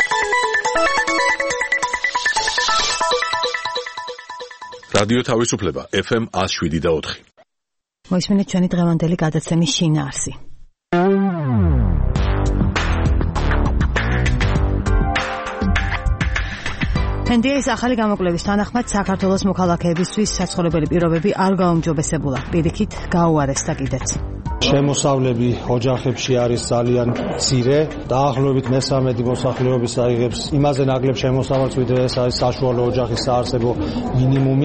რადიო თავისუფლება FM 107.4. მოისმენთ ჩვენი დღევანდელი გადაცემის შინაარსი. NDA-ის ახალი გამოკვლევის თანახმად საქართველოს მოქალაქეებისთვის საცხოვრებელი პირობები არ გაუმჯობესებულა. პირიქით გაუარესდა კიდეც. შემოსავლები ოჯახებში არის ძალიან მცირე, დაახლოებით მე-13 მოსახლეობის აიღებს იმაზე ნაკლებ შემოსავალს, ვიდრე ეს არის საშუალო ოჯახის საარსებო მინიმუმი.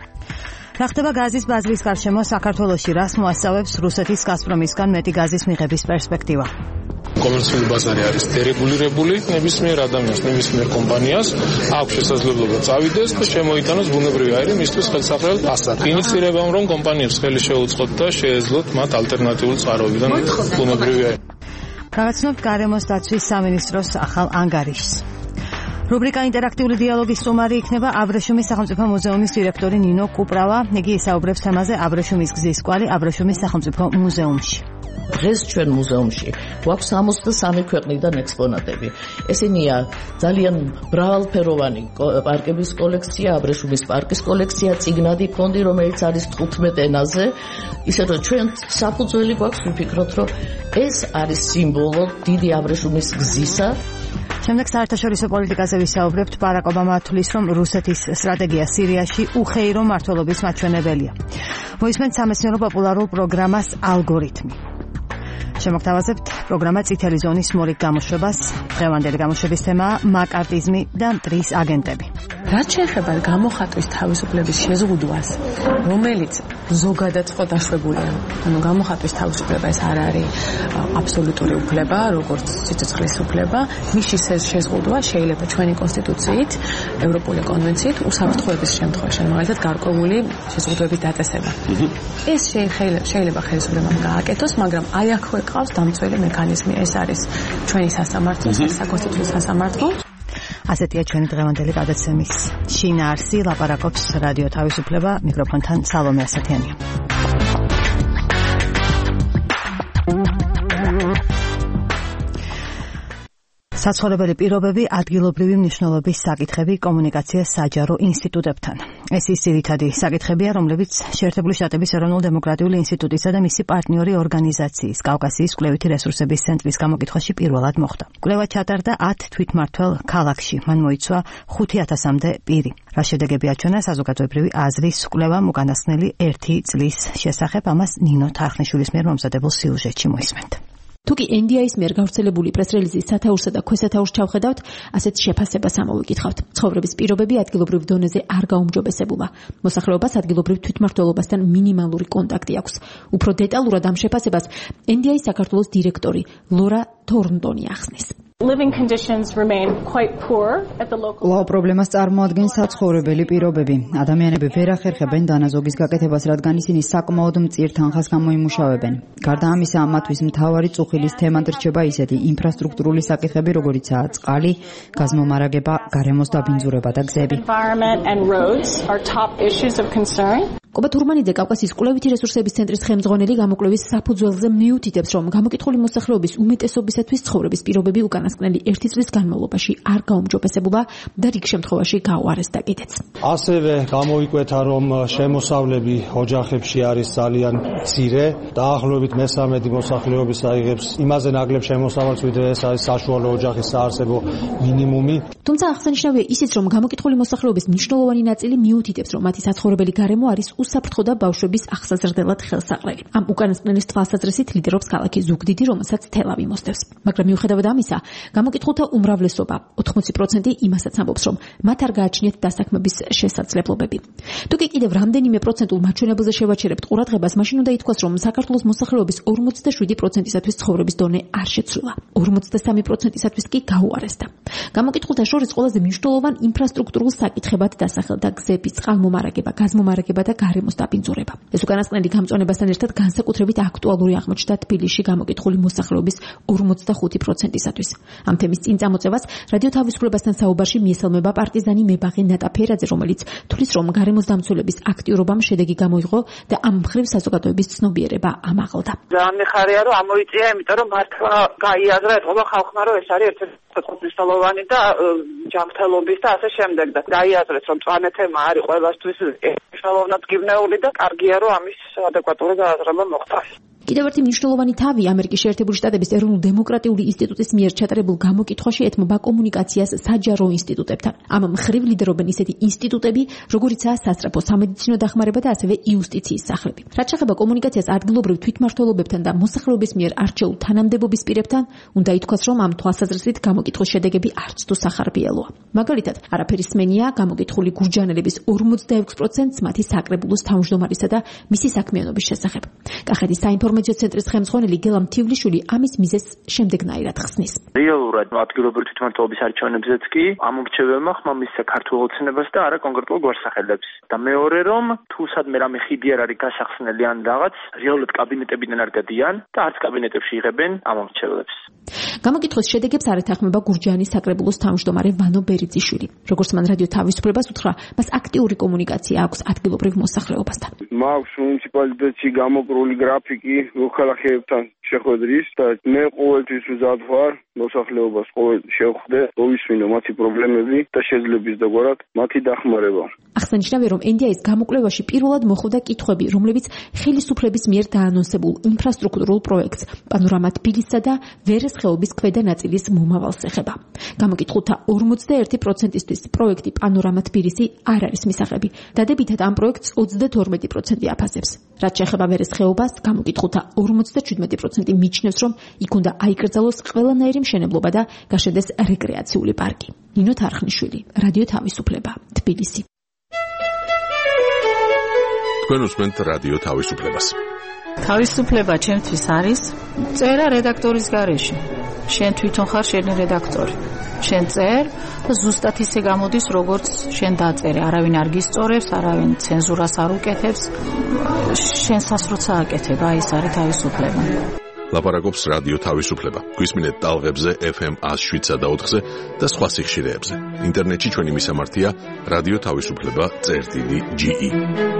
რა ხდება გაზის ბაზრის გარშემო საქართველოში, რას მოასწავებს რუსეთის გაზპრომისგან მეტი გაზის მიღების პერსპექტივა? კომერციული ბაზარი არის დერეგულირებული, ნებისმიერ ადამიანს, ნებისმიერ კომპანიას აქვს შესაძლებლობა წავიდეს და შემოიტანოს ბუნებრივი აირი მისთვის ხელსაყრელ ფასად. ინიცირებამ რომ კომპანიებს ხელი შეუწყოთ და შეეძლოთ მათ ალტერნატიული წყაროებიდან ბუნებრივი აირი. გავაცნობთ გარემოს დაცვის სამინისტროს ახალ ანგარიშს. რუბრიკა ინტერაქტიული დიალოგის სტუმარი იქნება აბრეშუმის სახელმწიფო მუზეუმის დირექტორი ნინო კუპრავა. იგი ისაუბრებს თემაზე აბრეშუმის გზის კვალი აბრეშუმის სახელმწიფო მუზეუმში. დღეს ჩვენ მუზეუმში გვაქვს 63 ქვეყნიდან ექსპონატები. ესენია ძალიან მრავალფეროვანი პარკების კოლექცია, აბრეშუმის პარკის კოლექცია, წიგნადი ფონდი, რომელიც არის 15 ენაზე. ისე რომ ჩვენ საფუძველი გვაქვს ვიფიქროთ, რომ ეს არის სიმბოლო დიდი აბრეშუმის გზისა. შემდეგ საერთაშორისო პოლიტიკაზე ვისაუბრებთ. ბარაკ ობამა თვლის, რომ რუსეთის სტრატეგია სირიაში უხეირო მმართველობის მაჩვენებელია. მოისმენთ სამეცნიერო პოპულარულ პროგრამას ალგორითმი. შემოგთავაზებთ პროგრამა წითელი ზონის მორიგ გამოშვებას. დღევანდელი გამოშვების თემაა მაკარტიზმი და მტრის აგენტები. რაც შეეხება გამოხატვის თავისუფლების შეზღუდვას, რომელიც ზოგადად ხო დაშვებულია. ანუ გამოხატვის თავისუფლება ეს არ არის აბსოლუტური უფლება, როგორც სიცოცხლის უფლება. მისი შეზღუდვა შეიძლება ჩვენი კონსტიტუციით, ევროპული კონვენციით უსაფრთხოების შემთხვევაში, მაგალითად გარკვეული შეზღუდვების დაწესება. ეს შეიძლება ხელისუფლებამ გააკეთოს, მაგრამ აი აქვე ყავს დამცველი მექანიზმი. ეს არის ჩვენი სასამართლო, საკონსტიტუციო სასამართლო. ასეთია ჩვენი დღევანდელი გადაცემის შინაარსი. ლაპარაკობს რადიო თავისუფლება, მიკროფონთან სალომე ასათიანია. საცხოვრებელი პირობები, ადგილობრივი მნიშვნელობის საკითხები, კომუნიკაცია საჯარო ინსტიტუტებთან. ეს ის ძირითადი საკითხებია, რომლებიც შეერთებული შტატების ეროვნულ დემოკრატიული ინსტიტუტისა და მისი პარტნიორი ორგანიზაციის კავკასიის კვლევითი რესურსების ცენტრის გამოკითხვაში პირველად მოხდა. კვლევა ჩატარდა 10 თვითმმართველ ქალაქში. მან მოიცვა 5000-მდე პირი. რა შედეგები აჩვენა საზოგადოებრივი აზრის კვლევამ უკანასკნელი 1 წლის შესახებ, ამას ნინო თარხნიშვილის მიერ მომზადებულ სიუჟეტში მოისმენთ. თუკი NDA-ის მიერ გავრცელებული პრეს-რელიზის სათაურსა და ქვესათაურს ჩავხედავთ, ასეთ შეფასებას ამოვიკითხავთ. ცხოვრების პირობები ადგილობრივ დონეზე არ გაუმჯობესებულა. მოსახლეობას ადგილობრივ თვითმმართველობასთან მინიმალური კონტაქტი აქვს. უფრო დეტალურად ამ შეფასებას NDA-ის საქართველოს დირექტორი ლორა თორნტონი ახსნის. Living conditions remain quite poor at the local. Კვლავ პრობლემას წარმოადგენს საცხოვრებელი პირობები. ადამიანები ვერ ახერხებენ დანაზოგის გაკეთებას, რადგან ისინი საკმაოდ მწირ თანხას გამოიმუშავებენ. გარდა ამისა, მათთვის მთავარი წუხილის თემად რჩება ისეთი ინფრასტრუქტურული საკითხები, როგორიცაა წყალი, გაზმომარაგება, გარემოს დაბინძურება და გზები. Environment and roads are top issues of concern. კობა თურმანიძე კავკასიის კვლევითი რესურსების ცენტრის ხელმძღვანელი გამოკვლევის საფუძველზე მიუთითებს, რომ გამოკითხული მოსახლეობის უმეტესობისათვის ცხოვრების პირობები უკანასკნელი 1 წლის განმავლობაში არ გაუმჯობესებულა და რიგ შემთხვევაში გაუარესდა კიდეც. ასევე გამოიკვეთა, რომ შემოსავლები ოჯახებში არის ძალიან მცირე, დაახლოებით მე-13 მოსახლეობის აიღებს იმაზე ნაკლებ შემოსავალს, ვიდრე ეს არის საშუალო ოჯახის საარსებო მინიმუმი. თუმცა აღსანიშნავია ისიც, რომ გამოკითხული მოსახლეობის მნიშვნელოვანი ნაწილი მიუთითებს, რომ მათი საცხოვრებელი გარემო არის უსაფრთხო და ბავშვების აღსაზრდელად ხელსაყრელი. ამ უკანასკნელის თვალსაზრისით ლიდერობს ქალაქი ზუგდიდი, რომელსაც თელავი მოსდევს. მაგრამ მიუხედავად ამისა, გამოკითხულთა უმრავლესობა 80% იმასაც ამბობს, რომ მათ არ გააჩნიათ დასაქმების შესაძლებლობები. თუკი კიდევ რამდენიმე პროცენტულ მაჩვენებელზე შევაჩერებთ ყურადღებას, მაშინ უნდა ითქვას, რომ საქართველოს მოსახლეობის 47%-ისათვის ცხოვრების დონე არ შეცვლილა. 43%-ისათვის კი გაუარესდა. გამოკითხულთა შორის ყველაზე მნიშვნელოვან ინფრასტრუქტურულ საკითხებად დასახელდა გზები, წყალმომარაგება, გაზმომარაგება და გარემოს დაბინძურება. ეს უკანასკნელი გამწვანებასთან ერთად განსაკუთრებით აქტუალური აღმოჩნდა თბილისში გამოკითხული მოსახლეობის 45%-ისათვის. ამ თემის წინ წამოწევას რადიო თავისუფლებასთან საუბარში მიესალმება პარტიზანი მებაღე ნატა ფერაძე, რომელიც თვლის, რომ გარემოს დამცველების აქტიურობამ შედეგი გამოიღო და ამ მხრივ საზოგადოების ცნობიერება ამაღლდა. ძალიან მიხარია, რომ ამოიწია, იმიტომ რომ მართლა გაიაზრა ეთყობა ხალხმა, რომ ეს არის ერთ-ერთი იყოს მნიშვნელოვანი და ჯანმრთელობის და ასე შემდეგ და დაიაზრეს რომ მწვანე თემა არის ყველასთვის მნიშვნელოვნად გიბნეული და კარგია რომ ამის ადეკვატური გააზრება მოხდეს. კიდევ ერთი მნიშვნელოვანი თავი ამერიკის შეერთებული შტატების ეროვნულ დემოკრატიული ინსტიტუტის მიერ ჩატარებულ გამოკითხვაში ეთმობა კომუნიკაციას საჯარო ინსტიტუტებთან. ამ მხრივ ლიდერობენ ისეთი ინსტიტუტები, როგორიცაა სასწრაფო სამედიცინო დახმარება და ასევე იუსტიციის სახლები. რაც შეეხება კომუნიკაციას ადგილობრივ თვითმმართველობებთან და მოსახლეობის მიერ არჩეულ თანამდებობის პირებთან, უნდა ითქვას, რომ ამ თვალსაზრისით გამოკითხვის შედეგები არც თუ სახარბიელოა. მაგალითად, არაფერი სმენია გამოკითხული გურჯანელების 46%-ს მათი საკრებულოს თავმჯდომარისა და მისი საქმიანობის შესახებ. კახეთის საინფორმაციო ცენტრის ხელმძღვანელი გელა მთივლიშვილი ამის მიზეზს შემდეგნაირად ხსნის. რეალურად ადგილობრივი თვითმმართველობის არჩევნებზეც კი ამორჩევებმა ხმამის საქართველოს ოცნებას და არა კონკრეტულ გვარსახელებს. და მეორე რომ თუ სადმე რამე ხიდი არ არის გასახსნელი ან რაღაც, რეალურად კაბინეტებიდან არ გადიან და არც კაბინეტებში იღებენ ამორჩევებს. გამოკითხვის შედეგებს არ ეთანხმება გურჯაანის საკრებულოს თავმჯდომარე ვანო ბერიძიშვილი. როგორც მან რადიო თავისუფლებას უთხრა, მას აქტიური კომუნიკაცია აქვს ადგილობრივ მოსახლეობასთან. მაქვს მუნიციპალიტეტში გამოკრული გრაფიკი მოქალაქეებთან შეხვედრის და მე ყოველთვის მზად ვარ მოსახლეობას ყოველთვის შევხვდე, მოვისმინო მათი პრობლემები და შეძლების დაგვარად მათი დახმარება. აღსანიშნავია, რომ NDI-ის გამოკვლევაში პირველად მოხვდა კითხვები, რომლებიც ხელისუფლების მიერ დაანონსებულ ინფრასტრუქტურულ პროექტს პანორამა თბილისსა და ვერეს ხეობის ქვედა ნაწილის მომავალს ეხება. გამოკითხულთა 41%-ისთვის პროექტი პანორამა თბილისი არ არის მისაღები. დადებითად ამ პროექტს 32% აფასებს. რაც შეეხება ვერეს ხეობას, გამოკითხულთა 57% მიჩნევს, რომ იქ უნდა აიკრძალოს ყველანაირი მშენებლობა და გაშენდეს რეკრეაციული პარკი. ნინო თარხნიშვილი, რადიო თავისუფლება, თბილისი. თქვენ უსმენთ რადიო თავისუფლებას. თავისუფლება ჩემთვის არის წერა რედაქტორის გარეშე. შენ თვითონ ხარ შენი რედაქტორი. შენ წერ და ზუსტად ისე გამოდის, როგორც შენ დაწერე. არავინ არ გისწორებს, არავინ ცენზურას არ უკეთებს. შენსას როცა აკეთებ, აი ეს არის თავისუფლება. ლაპარაკობს რადიო თავისუფლება. გვისმინეთ ტალღებზე FM 107.4-ზე და სხვა სიხშირეებზე. ინტერნეტში ჩვენი მისამართია რადიო თავისუფლება.ge.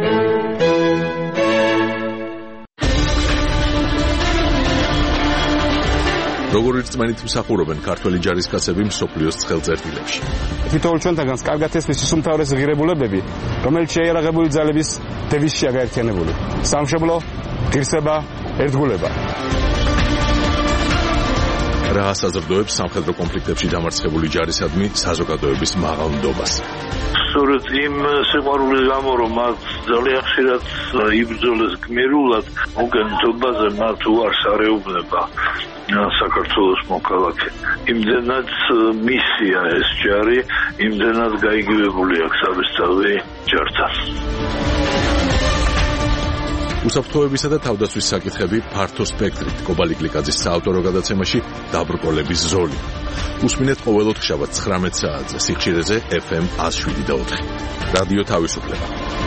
როგორ რწმენით მსახურობენ ქართველი ჯარისკაცები მსოფლიოს ცხელწერტილებში. თითოეულ ჩვენთაგანს კარგად ესმის ის უმთავრესი ღირებულებები, რომელიც შეიარაღებული ძალების დევიზშია გაერთიანებული. სამშობლო, ღირსება, ერთგულება. რა საზრდოებს სამხედრო კონფლიქტებში დამარცხებული ჯარისადმი საზოგადოების მაღალ ნდობას. სწორედ იმ სიყვარულის გამო, რომ მათ ძალიან ხშირად იბრძოლეს გმირულად, მოგენთობაზე მათ უარს არ ეუბნება საქართველოს მოქალაქე. იმდენად მისია ეს ჯარი, იმდენად გაიგივებული აქვს საბესწავლი ჯართან. უსაფრთხოებისა და თავდაცვის საკითხები ფართო სპექტრით. კობალი გლიკაძის საავტორო გადაცემაში დაბრკოლების ზოლი. უსმინეთ ყოველ ოთხშაბათს 19 საათზე სიხშირეზე FM 107.4. რადიო თავისუფლება.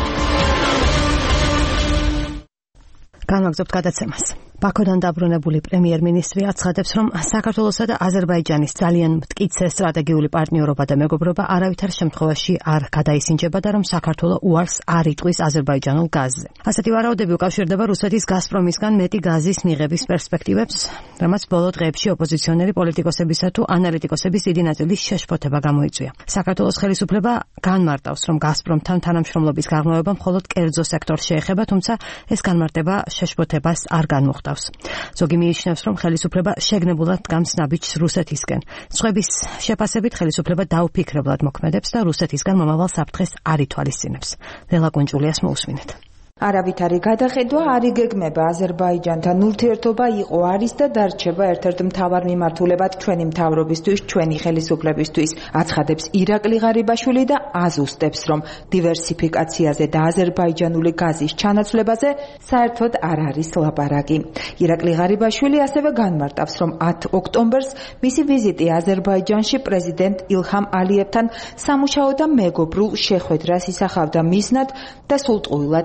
განვაგრძობთ გადაცემას. ბაქოდან დაბრუნებული პრემიერ-მინისტრი აცხადებს, რომ საქართველოსა და აზერბაიჯანის ძალიან მტკიცე სტრატეგიული პარტნიორობა და მეგობრობა არავითარ შემთხვევაში არ გადაისინჯება და რომ საქართველო უარს არ იტყვის აზერბაიჯანულ გაზზე. ასეთი ვარაუდები უკავშირდება რუსეთის გაზპრომისგან მეტი გაზის მიღების პერსპექტივებს, რამაც ბოლო დღეებში ოპოზიციონერი პოლიტიკოსებისა თუ ანალიტიკოსების დიდი ნაწილის შეშფოთება გამოიწვია. საქართველოს ხელისუფლება განმარტავს, რომ გაზპრომთან თანამშრომლობის გაღრმავება მხოლოდ კერძო სექტორს შეეხება, თუმცა ეს განმარტება შეშფოთებას არ განმუხტავს. ზოგი მიიჩნევს, რომ ხელისუფლება შეგნებულად დგამს ნაბიჯს რუსეთისკენ. სხვების შეფასებით ხელისუფლება დაუფიქრებლად მოქმედებს და რუსეთისგან მომავალ საფრთხეს არ ითვალისწინებს. ლელა კუნჭულიას მოусმინეთ. არავითარი გადახედვა არ იგეგმება აზერბაიჯანთან ურთიერთობა იყო არის და დარჩება ერთ-ერთ მთავარ მიმართულებად ჩვენი მთავრობისთვის, ჩვენი ხელისუფლებისთვის, აცხადებს ირაკლი ღარიბაშვილი და აზუსტებს, რომ დივერსიფიკაციაზე და აზერბაიჯანული გაზის ჩანაცვლებაზე საერთოდ არ არის ლაპარაკი. ირაკლი ღარიბაშვილი ასევე განმარტავს, რომ 10 ოქტომბერს მისი ვიზიტი აზერბაიჯანში პრეზიდენტ ილჰამ ალიევთან სამუშაო და მეგობრულ შეხვედრას ისახავდა მიზნად და სულტყუილად ატყდა.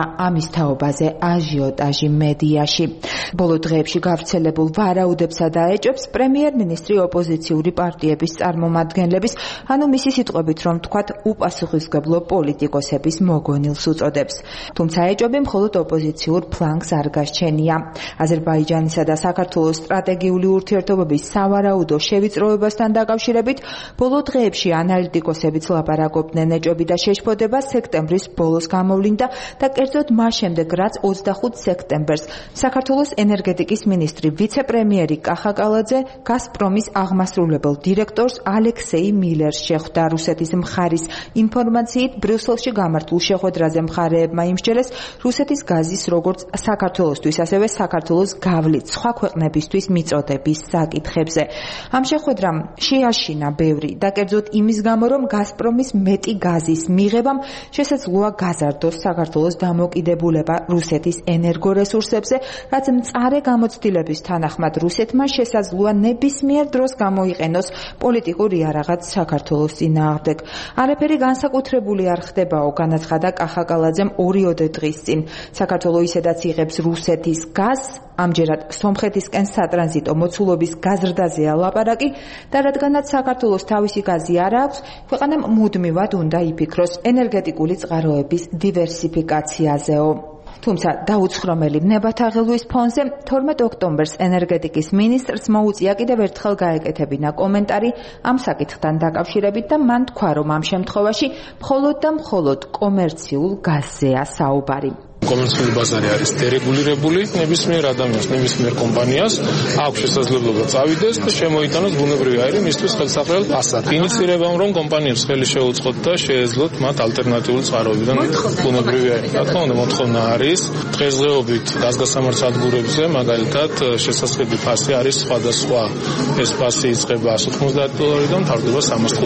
და ამის თაობაზე აჟიოტაჟი მედიაში. ბოლო დღეებში გავრცელებულ ვარაუდებსა და ეჭვებს პრემიერ-მინისტრი ოპოზიციური პარტიების წარმომადგენლების, ანუ მისი სიტყვებით რომ თქვათ, უპასუხისმგებლო პოლიტიკოსების მოგონილს უწოდებს. თუმცა ეჭვები მხოლოდ ოპოზიციურ ფლანგს არ გასჩენია. აზერბაიჯანისა და საქართველოს სტრატეგიული ურთიერთობების სავარაუდო შევიწროებასთან დაკავშირებით ბოლო დღეებში ანალიტიკოსებიც ლაპარაკობდნენ ეჭვები და შეშფოდება სექტემბრის ბოლოს გამოვლინდა და კერძოდ მას შემდეგ, რაც 25 სექტემბერს საქართველოს ენერგეტიკის მინისტრი ვიცე-პრემიერი კახა კალაძე გაზპრომის აღმასრულებელ დირექტორს ალექსეი მილერს შეხვდა. რუსეთის მხარის ინფორმაციით ბრიუსელში გამართულ შეხვედრაზე მხარეებმა იმსჯელეს რუსეთის გაზის როგორც საქართველოსთვის, ასევე საქართველოს გავლით სხვა ქვეყნებისთვის მიწოდების საკითხებზე. ამ შეხვედრამ შეაშინა ბევრი და კერძოდ იმის გამო, რომ გაზპრომის მეტი გაზის მიღებამ შესაძლოა გაზარდოს საქართველოს დამოკიდებულება რუსეთის ენერგორესურსებზე, რაც მწარე გამოცდილების თანახმად რუსეთმა შესაძლოა ნებისმიერ დროს გამოიყენოს პოლიტიკურ იარაღად საქართველოს წინააღმდეგ. არაფერი განსაკუთრებული არ ხდებაო, განაცხადა კახა კალაძემ 2 დღის წინ. საქართველოს ისედაც იღებს რუსეთის გაზს, ამჯერად სომხეთისკენ სატრანზიტო მოცულობის გაზრდაზეა ლაპარაკი და რადგანაც საქართველოს თავისი გაზი არ აქვს, ქვეყანამ მუდმივად უნდა იფიქროს ენერგეტიკული წყაროების დივერსიფიკაციაზეო. თუმცა დაუცხრომელი ნებათაღელვის ფონზე 12 ოქტომბერს ენერგეტიკის მინისტრს მოუწია კიდევ ერთხელ გაეკეთებინა კომენტარი ამ საკითხთან დაკავშირებით და მან თქვა, რომ ამ შემთხვევაში მხოლოდ და მხოლოდ კომერციულ გაზზეა საუბარი. კომერციული ბაზარი არის დერეგულირებული, ნებისმიერ ადამიანს, ნებისმიერ კომპანიას აქვს შესაძლებლობა წავიდეს და შემოიტანოს ბუნებრივი აირი მისთვის ხელსაყრელ ფასად. ინიცირებამ რომ კომპანიებს ხელი შეუწყოთ და შეეძლოთ მათ ალტერნატიული წყაროებიდან ბუნებრივი აირი. რა თქმა უნდა, მოთხოვნა არის დღესდღეობით გაზგასამართლებლებზე, მაგალითად, შესაძლებელი ფასი არის სხვადასხვა. ეს ფასი იწყება $190-დან მთავრდება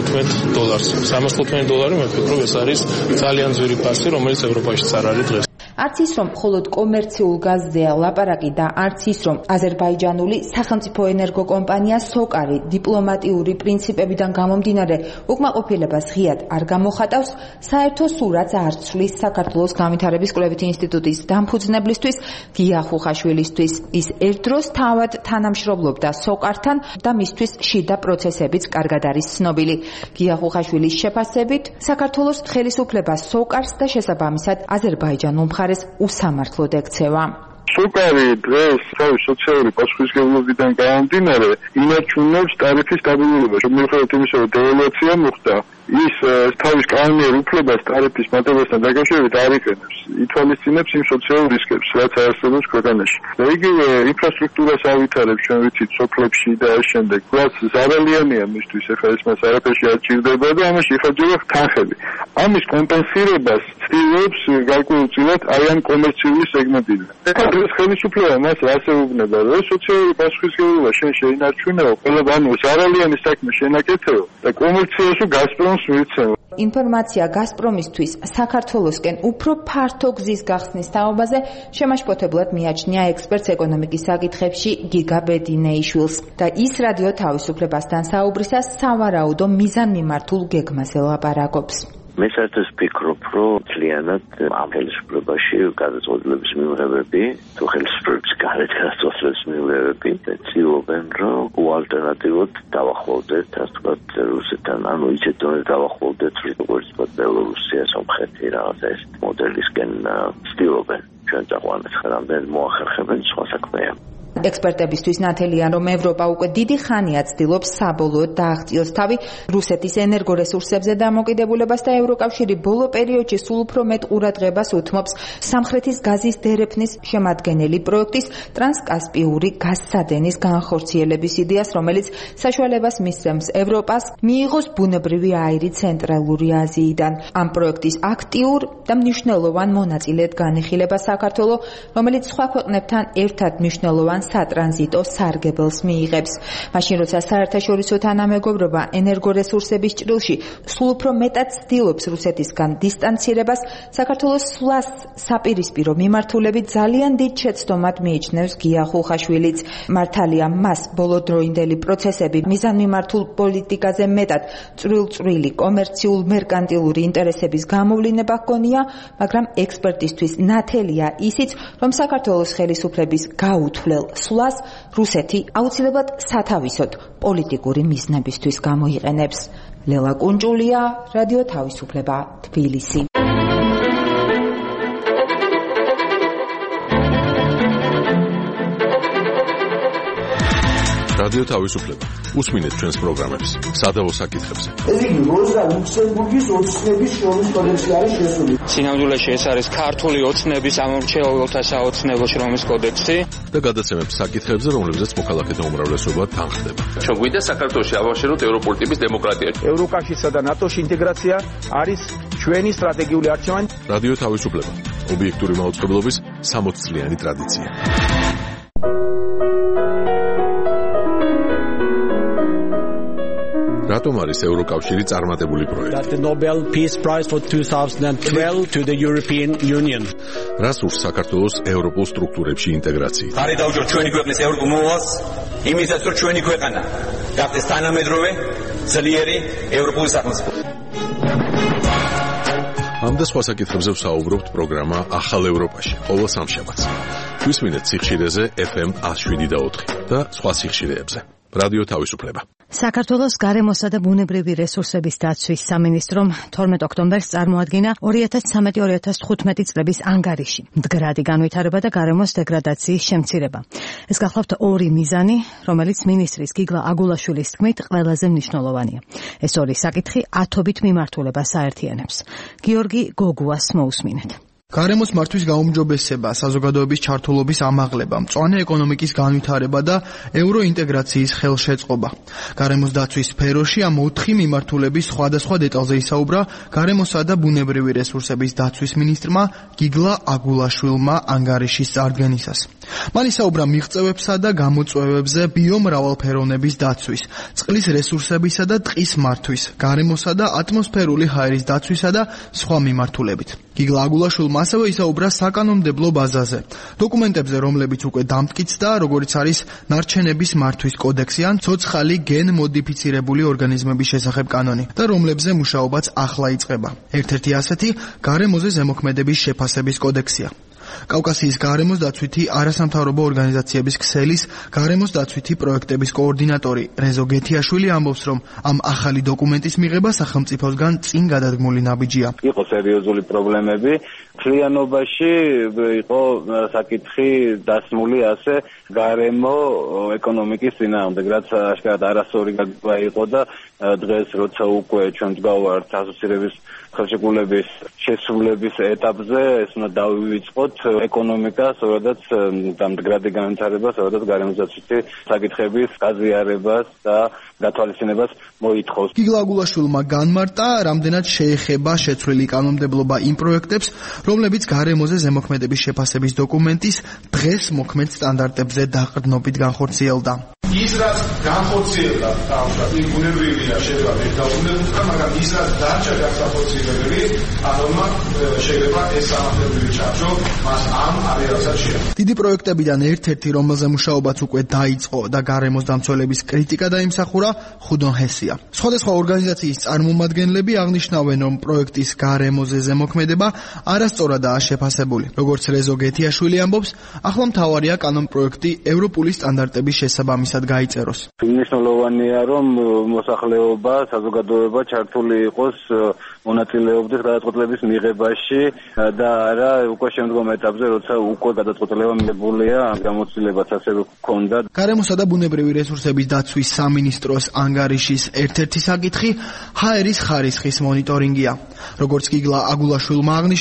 $315. $315 მე ვფიქრობ, ეს არის ძალიან ძვირი ფასი, რომელიც ევროპაშიც არ არის დღეს. არც ის რომ მხოლოდ კომერციულ გაზზეა ლაპარაკი და არც ის რომ აზერბაიჯანული სახელმწიფო ენერგოკომპანია სოკარი დიპლომატიური პრინციპებიდან გამომდინარე უკმაყოფილებას ღიად არ გამოხატავს, საერთო სურათს არ ცვლის საქართველოს განვითარების კვლევითი ინსტიტუტის დამფუძნებლისთვის გია ხუხაშვილისთვის. ის ერთდროს თავად თანამშრომლობდა სოკართან და მისთვის შიდა პროცესებიც კარგად არის ცნობილი. გია ხუხაშვილის შეფასებით, საქართველოს ხელისუფლება სოკარს და შესაბამისად აზერბაიჯანულ მხარეს უსამართლოდ ექცევა. სოკარი დღეს თავის სოციალური პასუხისმგებლობიდან გამომდინარე ინარჩუნებს ტარიფის სტაბილურობას. მიუხედავად იმისა, რომ დევალვაცია მოხდა, ის თავის კანონიერ უფლებას ტარიფის მატებასთან დაკავშირებით არ იყენებს. ითვალისწინებს იმ სოციალურ რისკებს, რაც არსებობს ქვეყანაში. და იგივე ინფრასტრუქტურას ავითარებს, ჩვენ ვიცით, სოფლებში და ამ შემდეგ. რაც ზარალიანია მისთვის, ეხლა ეს მას არაფერში არ ჭირდება და ამაში იხარჯება თანხები. ამის კომპენსირებას ცდილობს გარკვეულწილად აი ამ კომერციული სეგმენტიდან. ეს ხელისუფლება მას ასეუბნება, რომ სოციალური პასუხისმგებლობა შენ შეინარჩუნეო, ყველა ანუ ზარალიანის საქმე შენაკეთეო და კომერციასო გაზპრომს მიცემო. ინფორმაცია გაზპრომისთვის საქართველოსკენ უფრო ფართო გზის გახსნის თაობაზე შემაშფოთებლად მიაჩნია ექსპერტს ეკონომიკის საკითხებში გიგა ბედინეიშვილს და ის რადიო თავისუფლებასთან საუბრისას სავარაუდო მიზანმიმართულ გეგმაზე ლაპარაკობს. მე საერთოდ ვფიქრობ, რომ ძალიანად ამ ხელისუფლებაში გადაწყვეტილების მიღებები, თუ ხელისუფლების გარეთ გადაწყვეტილების მიღებები ცდილობენ, რომ უალტერნატივოდ დავახლოვდეთ, ასე ვთქვათ, რუსეთთან, ანუ ისეთ დონეზე დავახლოვდეთ, როგორც ბელორუსია, სომხეთი, რაღაცა ეს მოდელისკენ ცდილობენ. ჩვენ წაყვანეთ ხელამდე მოახერხებენ სხვა საქმეა. ექსპერტებისთვის ნათელია, რომ ევროპა უკვე დიდი ხანია ცდილობს საბოლოოდ დააღწიოს თავი რუსეთის ენერგორესურსებზე დამოკიდებულებას და ევროკავშირი ბოლო პერიოდში სულ უფრო მეტ ყურადღებას უთმობს სამხრეთის გაზის დერეფნის შემადგენელი პროექტის ტრანსკასპიური გაზსადენის განხორციელების იდეას, რომელიც საშუალებას მისცემს ევროპას მიიღოს ბუნებრივი აირი ცენტრალური აზიიდან. ამ პროექტის აქტიურ და მნიშვნელოვან მონაწილედ განიხილება საქართველო, რომელიც სხვა ქვეყნებთან ერთად მნიშვნელოვან სატრანზიტო სარგებელს მიიღებს. მაშინ როცა საერთაშორისო თანამეგობრობა ენერგორესურსების ჭრილში სულ უფრო მეტად ცდილობს რუსეთისგან დისტანცირებას, საქართველოს სვლას საპირისპირო მიმართულებით ძალიან დიდ შეცდომად მიიჩნევს გია ხუხაშვილიც. მართალია, მას ბოლოდროინდელი პროცესები მიზანმიმართულ პოლიტიკაზე მეტად წვრილ-წვრილი კომერციულ მერკანტილური ინტერესების გამოვლინება ჰგონია, მაგრამ ექსპერტისთვის ნათელია ისიც, რომ საქართველოს ხელისუფლების გაუთვლელ სვლას რუსეთი აუცილებლად სათავისოდ პოლიტიკური მიზნებისთვის გამოიყენებს. ლელა კუნჭულია, რადიო თავისუფლება, თბილისი. რადიო თავისუფლება. უსმინეთ ჩვენს პროგრამებს სადავო საკითხებზე. ეს იგი როზა ლუქსემბურგის ოცნების შრომის კოდექსი არის შესული. სინამდვილეში ეს არის ქართული ოცნების ამორჩეულთა საოცნებო შრომის კოდექსი და გადაცემებს საკითხებზე, რომლებზეც მოქალაქეთა უმრავლესობა თანხდება. ჩვენ გვინდა საქართველოში ავაშენოთ ევროპული ტიპის დემოკრატია. ევროკავშირსა და ნატოში ინტეგრაცია არის ჩვენი სტრატეგიული არჩევანი. რადიო თავისუფლება. ობიექტური მაუწყებლობის 60 წლიანი ტრადიცია. რატომ არის ევროკავშირი წარმატებული პროექტი? The Nobel Peace Prize for 2012 to the European Union. რას ურს საქართველოს ევროპულ სტრუქტურებში ინტეგრაციით? ხარი დავჯეროთ ჩვენი ქვეყნის ევროპულ მოვალს, იმისაც რომ ჩვენი ქვეყანა გახდეს თანამედროვე, ძლიერი ევროპული სახელმწიფო. ამ და სხვა საკითხებზე ვსაუბრობთ პროგრამა ახალ ევროპაში, ყოველ სამშაბათს. გვისმინეთ სიხშირეზე FM 107.4 და სხვა სიხშირეებზე. რადიო თავისუფლება. საქართველოს გარემოსა და ბუნებრივი რესურსების დაცვის სამინისტრომ 12 ოქტომბერს წარმოადგინა 2013-2015 წლების ანგარიში. მდგრადი განვითარება და გარემოს დეგრადაციის შემცირება. ეს გახლავთ ორი მიზანი, რომელიც მინისტრის გიგლა აგულაშვილის თქმით ყველაზე მნიშვნელოვანია. ეს ორი საკითხი ათობით მიმართულებას აერთიანებს. გიორგი გოგუას მოусმინეთ. გარემოს მართვის გაუმჯობესება, საზოგადოების ჩართულობის ამაღლება, მწვანე ეკონომიკის განვითარება და ევროინტეგრაციის ხელშეწყობა. გარემოს დაცვის სფეროში ამ 4 მიმართულების სხვადასხვა დეტალზე ისაუბრა გარემოსა და ბუნებრივი რესურსების დაცვის მინისტრმა გიგლა აგულაშვილმა ანგარიშის წარდგენისას. მან ისაუბრა მიღწევებსა და გამოწვევებზე ბიომრავალფეროვნების დაცვის, წყლის რესურსებისა და ტყის მართვის, გარემოსა და ატმოსფერული ჰაერის დაცვისა და სხვა მიმართულებით. გიგლა აგულაშვილმა ასევე ისაუბრა საკანონმდებლო ბაზაზე, დოკუმენტებზე, რომლებიც უკვე დამტკიცდა, როგორიც არის ნარჩენების მართვის კოდექსი ან ცოცხალი გენ-მოდიფიცირებული ორგანიზმების შესახებ კანონი და რომლებზე მუშაობაც ახლა იწყება. ერთ-ერთი ასეთი გარემოზე ზემოქმედების შეფასების კოდექსია. კავკასიის გარემოს დაცვითი არასამთავრობო ორგანიზაციების ქსელის გარემოს დაცვითი პროექტების კოორდინატორი რეზო გეთიაშვილი ამბობს, რომ ამ ახალი დოკუმენტის მიღება სახელმწიფოსგან წინ გადადგმული ნაბიჯია. იყო სერიოზული პრობლემები, მთლიანობაში იყო საკითხი დასმული ასე გარემო ეკონომიკის წინააღმდეგ, რაც აშკარად არასწორი გაგება იყო და დღეს როცა უკვე ჩვენ ვდგავართ ასოცირების ხელშეკრულების შესრულების ეტაპზე, ეს უნდა დავივიწყოთ ეკონომიკას, სადაც დამდგრადი განვითარებას, სადაც გარემოს დაცვითი საკითხების გაზიარებას და გათვალისწინებას მოითხოვს. გიგლა აგულაშვილმა განმარტა, რამდენად შეეხება შეცვლილი კანონმდებლობა იმ პროექტებს, რომლებიც გარემოზე ზემოქმედების შეფასების დოკუმენტის დღეს მოქმედ სტანდარტებზე დაყრდნობით განხორციელდა. ის რაც განხორციელდა თავშად იმ ბუნებრივია შეიძლება დაუნებდა, მაგრამ ის რაც დარჩა განხორციელებელი, ანომა შეიძლება ეს სამართლებრივი ჩარჩო მას ამ არეალსაც შეეხება. დიდი პროექტებიდან ერთ-ერთი, რომელზე მუშაობაც უკვე დაიწყო და გარემოს დამცველების კრიტიკა დაიმსახურა, ხუდონ ჰესია. სხვადასხვა ორგანიზაციის წარმომადგენლები აღნიშნავენ, რომ პროექტის გარემოზე ზემოქმედება არასწორადაა შეფასებული. როგორც რეზო გეთიაშვილი ამბობს, ახლა მთავარია კანონპროექტი ევროპული სტანდარტების შესაბამისად გაიწეროს. მნიშვნელოვანია, რომ მოსახლეობა, საზოგადოება ჩართული იყოს, მონაწილეობდეს გადაწყვეტილების მიღებაში და არა უკვე შემდგომ ეტაპზე, როცა უკვე გადაწყვეტილება მიღებულია, გამოცდილებაც ასევე ჰქონდა. გარემოსა და ბუნებრივი რესურსების დაცვის სამინისტროს ანგარიშის ერთ-ერთი საკითხი ჰაერის ხარისხის მონიტორინგია. როგორც გიგლა აგულაშვილმა აღნიშნა,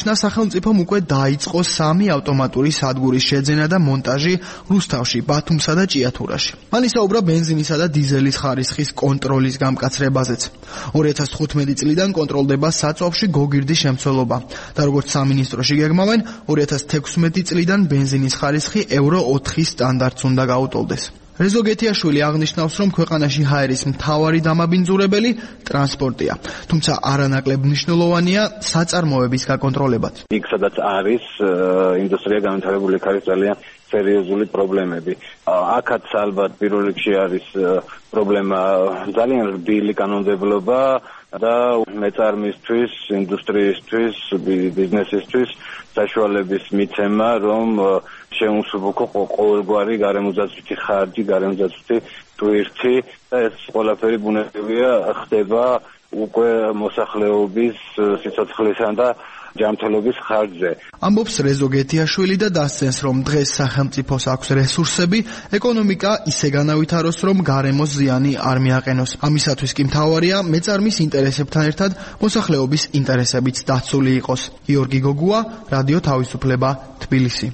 სახელმწიფომ უკვე დაიწყო 3 ავტომატური სადგურის შეძენა და მონტაჟი რუსთავში, ბათუმსა და ჭიათურაში. მან ისაუბრა ბენზინისა და დიზელის ხარისხის კონტროლის გამკაცრებაზეც. 2015 წლიდან კონტროლდება საწვავში გოგირდის შემცველობა და როგორც სამინისტროში გეგმავენ, 2016 წლიდან ბენზინის ხარისხი ევრო 4 სტანდარტს უნდა გაუტოლდეს. რეზო გეთიაშვილი აღნიშნავს, რომ ქვეყანაში ჰაერის მთავარი დამაბინძურებელი ტრანსპორტია, თუმცა არანაკლებ მნიშვნელოვანია საწარმოების გაკონტროლებაც. იქ სადაც არის ინდუსტრია განვითარებული იქ არის ძალიან სერიოზული პრობლემები. აქაც ალბათ პირველ რიგში არის პრობლემა ძალიან რბილი კანონმდებლობა და მეწარმისთვის, ინდუსტრიისთვის, ბიზნესისთვის საშუალების მიცემა, რომ შეუსრულო ყოველგვარი გარემოძაცვითი ხარჯი, გარემოძაცვითი ტვირთი და ეს ყველაფერი ბუნებრივია ხდება უკვე მოსახლეობის სიცოცხლესა და ჯანმრთელობის ხარჯზე. ამბობს რეზო გეთიაშვილი და დასცენს, რომ დღეს სახელმწიფოს აქვს რესურსები, ეკონომიკა ისე განავითაროს, რომ გარემოს ზიანი არ მიაყენოს. ამისათვის კი მთავარია მეწარმის ინტერესებთან ერთად მოსახლეობის ინტერესებიც დაცული იყოს. გიორგი გოგუა, რადიო თავისუფლება, თბილისი.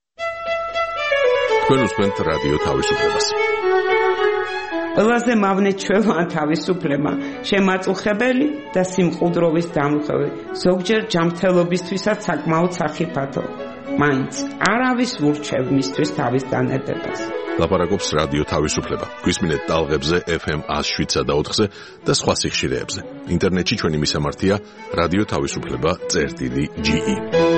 თქვენ უსმენთ რადიო თავისუფლებას. ყველაზე მავნე ჩვეულა თავისუფლება, შემაწუხებელი და სიმყუდროვის დამხევი, ზოგჯერ ჯანმრთელობისთვისაც საკმაოდ სახიფათო. მაინც არავის ურჩევ მისთვის თავის დანებებას. ლაპარაკობს რადიო თავისუფლება. გვისმინეთ ტალღებზე FM 107 და 4-ზე და სხვა სიხშირეებზე. ინტერნეტში ჩვენი მისამართია radiotavisupleba.ge.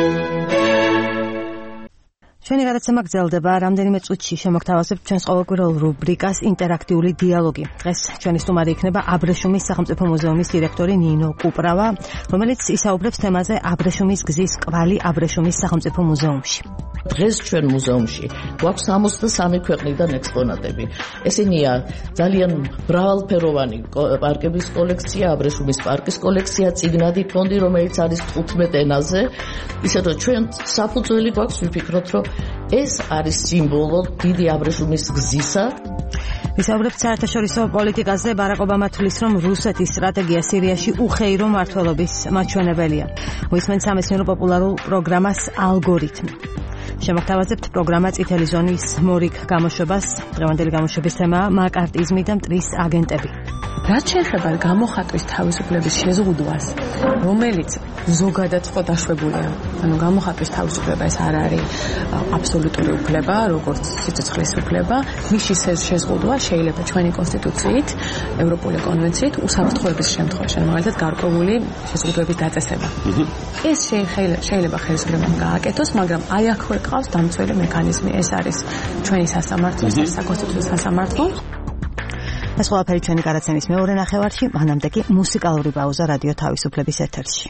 ჩვენი გადაცემა გრძელდება. რამდენიმე წუთში შემოგთავაზებთ ჩვენს ყოველკვირეულ რუბრიკას ინტერაქტიული დიალოგი. დღეს ჩვენი სტუმარი იქნება აბრეშუმის სახელმწიფო მუზეუმის დირექტორი ნინო კუპრავა, რომელიც ისაუბრებს თემაზე აბრეშუმის გზის კვალი აბრეშუმის სახელმწიფო მუზეუმში. დღეს ჩვენ მუზეუმში გვაქვს 63 ქვეყნიდან ექსპონატები. ესენია ძალიან მრავალფეროვანი პარკების კოლექცია, აბრეშუმის პარკის კოლექცია, წიგნადი ფონდი, რომელიც არის 15 ენაზე. ისე რომ ჩვენ საფუძველი გვაქვს ვიფიქროთ, რომ ეს არის სიმბოლო დიდი აბრეშუმის გზისა. ვისაუბრებთ საერთაშორისო პოლიტიკაზე. ბარაკ ობამა თვლის, რომ რუსეთის სტრატეგია სირიაში უხეირო მმართველობის მაჩვენებელია. მოისმენთ სამეცნიერო პოპულარულ პროგრამას ალგორითმი. შემოგთავაზებთ პროგრამა წითელი ზონის მორიგ გამოშვებას. დღევანდელი გამოშვების თემაა მაკარტიზმი და მტრის აგენტები. რაც შეეხება გამოხატვის თავისუფლების შეზღუდვას, რომელიც ზოგადად ხო დაშვებულია. ანუ გამოხატვის თავისუფლება ეს არ არის აბსოლუტური უფლება, როგორც სიცოცხლის უფლება. მისი შეზღუდვა შეიძლება ჩვენი კონსტიტუციით, ევროპული კონვენციით, უსაფრთხოების შემთხვევაში, მაგალითად გარკვეული შეზღუდვების დაწესება. ეს შეიძლება ხელისუფლებამ გააკეთოს, მაგრამ აი აქვე ყავს დამცველი მექანიზმი. ეს არის ჩვენი სასამართლო, საკონსტიტუციო სასამართლო. ეს ყველაფერი ჩვენი გადაცემის მეორე ნახევარში, მანამდე კი მუსიკალური პაუზა რადიო თავისუფლების ეთერში.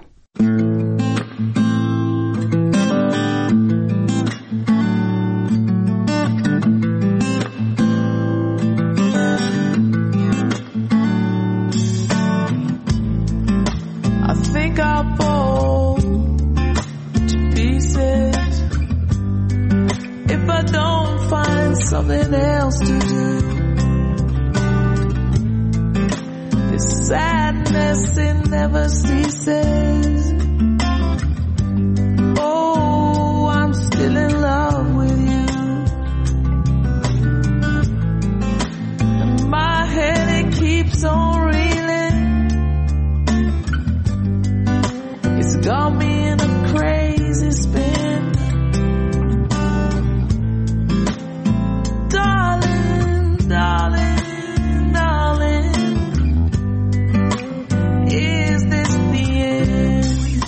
I think I'll fall to pieces if I don't find something else to do. Sadness, it never ceases. Oh, I'm still in love with you. And my head, it keeps on reeling. It's got me in a crazy spin. Darling, darling. Is this the end?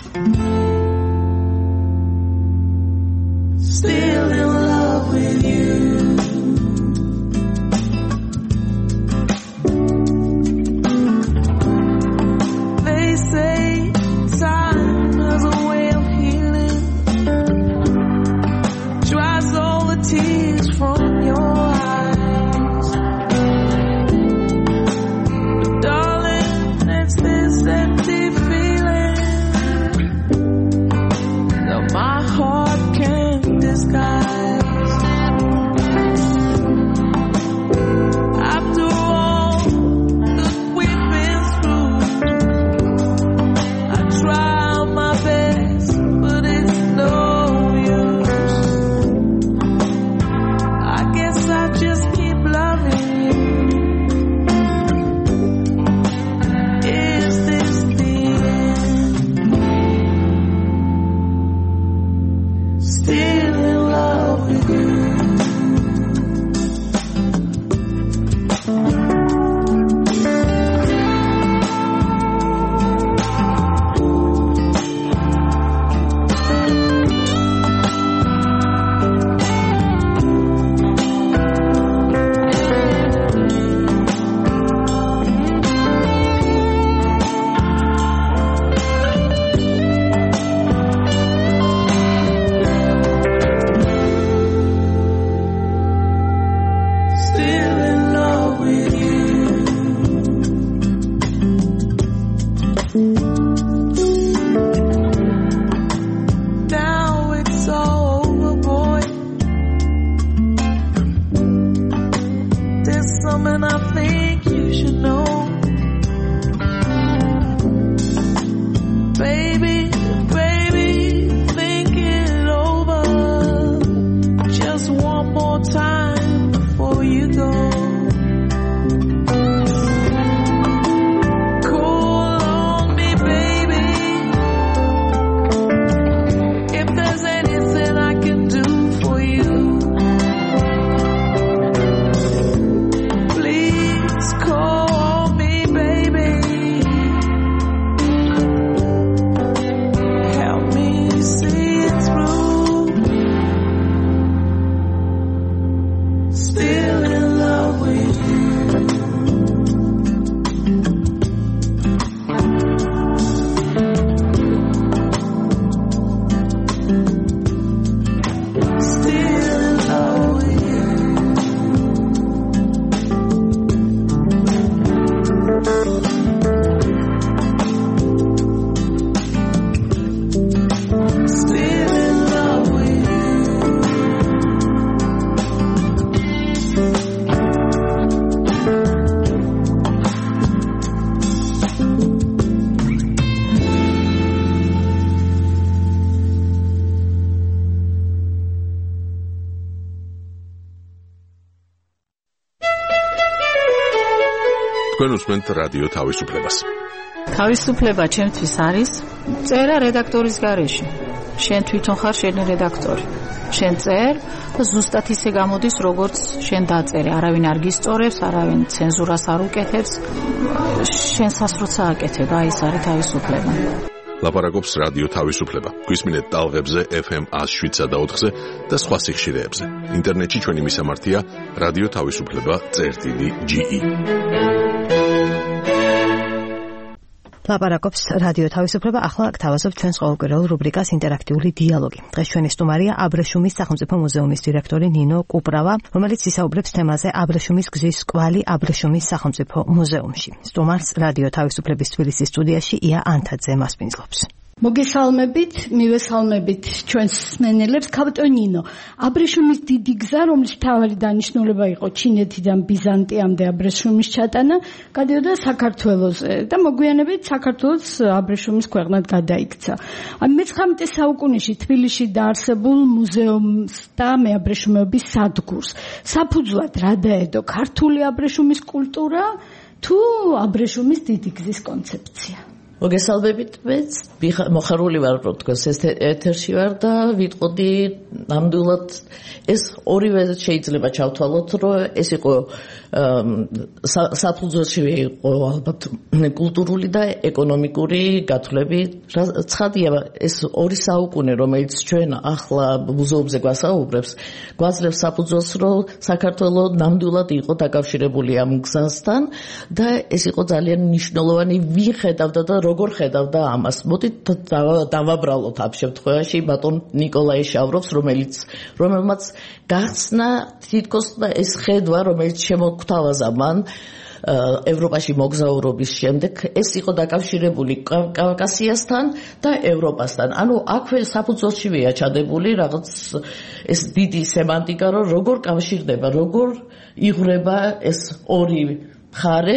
თქვენ უსმენთ რადიო თავისუფლებას. თავისუფლება ჩემთვის არის წერა რედაქტორის გარეშე. შენ თვითონ ხარ შენი რედაქტორი. შენ წერ და ზუსტად ისე გამოდის, როგორც შენ დაწერე. არავინ არ გისწორებს, არავინ ცენზურას არ უკეთებს. შენ სასროც ააკეთებ, აი ეს არის თავისუფლება. ლაპარაკობს რადიო თავისუფლება. გვისმინეთ ტალღებზე FM 107.4-ზე და სხვა სიხშირეებზე. ინტერნეტში ჩვენი მისამართია რადიო თავისუფლება.ge. ლაპარაკობს რადიო თავისუფლება. ახლა გთავაზობთ ჩვენს ყოველკვირეულ რუბრიკას ინტერაქტიული დიალოგი. დღეს ჩვენი სტუმარია აბრეშუმის სახელმწიფო მუზეუმის დირექტორი ნინო კუპრავა, რომელიც ისაუბრებს თემაზე აბრეშუმის გზის კვალი აბრეშუმის სახელმწიფო მუზეუმში. სტუმარს რადიო თავისუფლების თბილისის სტუდიაში ია ანთაძე მასპინძლობს. მოგესალმებით, მივესალმებით ჩვენს მსმენელებს. კაპიტონინო, აბრეშუმის დიდი გზა, რომლის მთავარი დანიშნულება იყო ჩინეთიდან ბიზანტიამდე აბრეშუმის ჩატანა, გადიოდა საქართველოზე და მოგვიანებით საქართველოს აბრეშუმის ქვეყნად გადაიქცა. მე-19 საუკუნეში თბილისში დაარსებულ მუზეუმს და მეაბრეშუმეობის სადგურს საფუძვლად რა დაედო, ქართული აბრეშუმის კულტურა თუ აბრეშუმის დიდი გზის კონცეფცია? მოგესალმებით, მეც მოხარული ვარ, რომ თქვენს ეთერში ვარ და ვიტყოდი ნამდვილად ეს ორივე შეიძლება ჩავთვალოთ, რომ ეს იყო საფუძველში იყო ალბათ კულტურული და ეკონომიკური გათვლები. ცხადია, ეს ორი საუკუნე, რომელიც ჩვენ ახლა მუზეუმზე გვასაუბრებს, გვაძლევს საფუძველს, რომ საქართველო ნამდვილად იყო დაკავშირებული ამ გზასთან და ეს იყო ძალიან მნიშვნელოვანი. ვინ ხედავდა და როგორ ხედავდა ამას? მოდით დავაბრალოთ ამ შემთხვევაში ბატონ ნიკოლაი შავროვს, რომელმაც გახსნა თითქოს ეს ხედვა, რომელიც შემოგთავაზა მან ევროპაში მოგზაურობის შემდეგ. ეს იყო დაკავშირებული კავკასიასთან და ევროპასთან. ანუ აქვე საფუძველშივეა ჩადებული რაღაც ეს დიდი სემანტიკა, რომ როგორ კავშირდება, როგორ იღვრება ეს ორი მხარე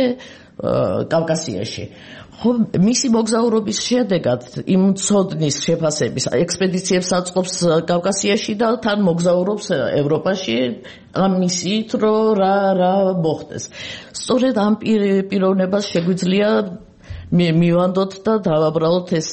კავკასიაში. მისი მოგზაურობის შედეგად იმ ცოდნის შეფასების ექსპედიციებს აწყობს კავკასიაში და თან მოგზაურობს ევროპაში ამ მისიით, რომ რა მოხდეს. სწორედ ამ პიროვნებას შეგვიძლია მივანდოთ და დავაბრალოთ ეს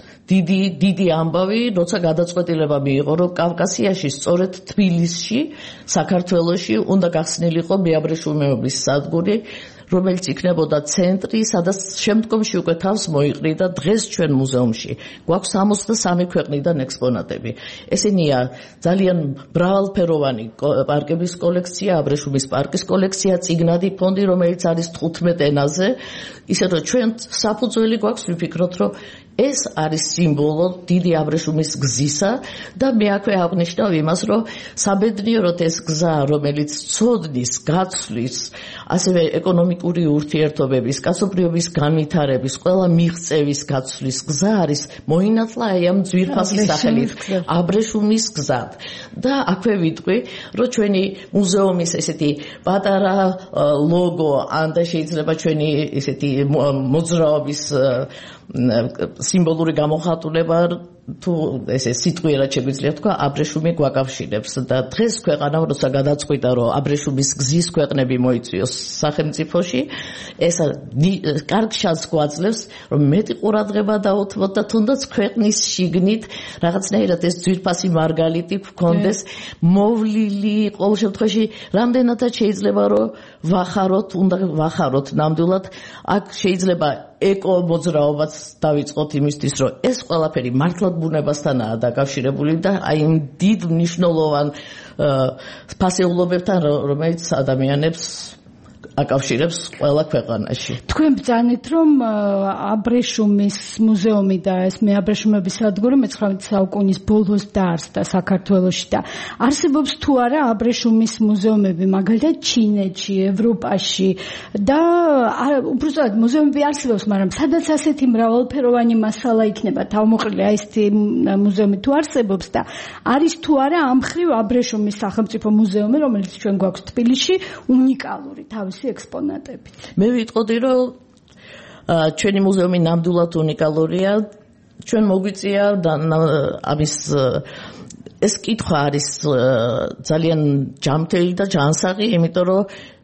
დიდი ამბავი, როცა გადაწყვეტილება მიიღო, რომ კავკასიაში, სწორედ თბილისში, საქართველოში უნდა გახსნილიყო მეაბრეშუმეობის სადგური, რომელიც იქნებოდა ცენტრი, სადაც შემდგომში უკვე თავს მოიყრიდა. დღეს ჩვენ მუზეუმში გვაქვს 63 ქვეყნიდან ექსპონატები. ესენია ძალიან მრავალფეროვანი პარკების კოლექცია, აბრეშუმის პარკის კოლექცია, წიგნადი ფონდი, რომელიც არის 15 ენაზე. ისე რომ ჩვენ საფუძველი გვაქვს, ვიფიქროთ, რომ ეს არის სიმბოლო დიდი აბრეშუმის გზისა და მე აქვე აღნიშნავ იმას, რომ საბედნიეროდ ეს გზა, რომელიც ცოდნის, გაცვლის, ასევე ეკონომიკური ურთიერთობების, კაცობრიობის განვითარების, ყველა მიღწევის გაცვლის გზა არის, მოინათლა აი ამ ძვირფასი სახელით აბრეშუმის გზად. და აქვე ვიტყვი, რომ ჩვენი მუზეუმის ესეთი პატარა ლოგო, ან და შეიძლება ჩვენი ესეთი მოძრაობის სიმბოლური გამოხატულება თუ ესე სიტყვიერად შეგვიძლია თქვა, აბრეშუმი გვაკავშირებს და დღეს ქვეყანა როცა გადაწყვიტა, რომ აბრეშუმის გზის ქვეყნები მოიწვიოს სახელმწიფოში, ეს კარგ შანსს გვაძლევს, რომ მეტი ყურადღება დაუთმოთ და თუნდაც ქვეყნის შიგნით რაღაცნაირად ეს ძვირფასი მარგალიტი გქონდეს მოვლილი. ყოველ შემთხვევაში რამდენადაც შეიძლება, რომ უნდა ვახაროთ ნამდვილად. აქ შეიძლება ეკომოძრაობაც დავიწყოთ იმისთვის, რომ ეს ყველაფერი მართლად ბუნებასთანაა დაკავშირებული და აი იმ დიდ მნიშვნელოვან ფასეულობებთან, რომელიც ადამიანებს აკავშირებს ყველა ქვეყანაში. თქვენ ბრძანეთ, რომ აბრეშუმის მუზეუმი და ეს მეაბრეშუმეობის სადგური მე-19 საუკუნის ბოლოს დაარსდა საქართველოში და არსებობს თუ არა აბრეშუმის მუზეუმები, მაგალითად ჩინეთში, ევროპაში და უბრალოდ მუზეუმები არსებობს, მაგრამ სადაც ასეთი მრავალფეროვანი მასალა იქნება თავმოყრილი, აი ეს მუზეუმი თუ არსებობს და არის თუ არა ამ მხრივ აბრეშუმის სახელმწიფო მუზეუმი, რომელიც ჩვენ გვაქვს თბილისში, უნიკალური თავისი ექსპონატებით. მე ვიტყოდი, რომ ჩვენი მუზეუმი ნამდვილად უნიკალურია. ჩვენ მოგვიწია ამის ეს კითხვა არის ძალიან ჯანმრთელი და ჯანსაღი, იმიტომ რომ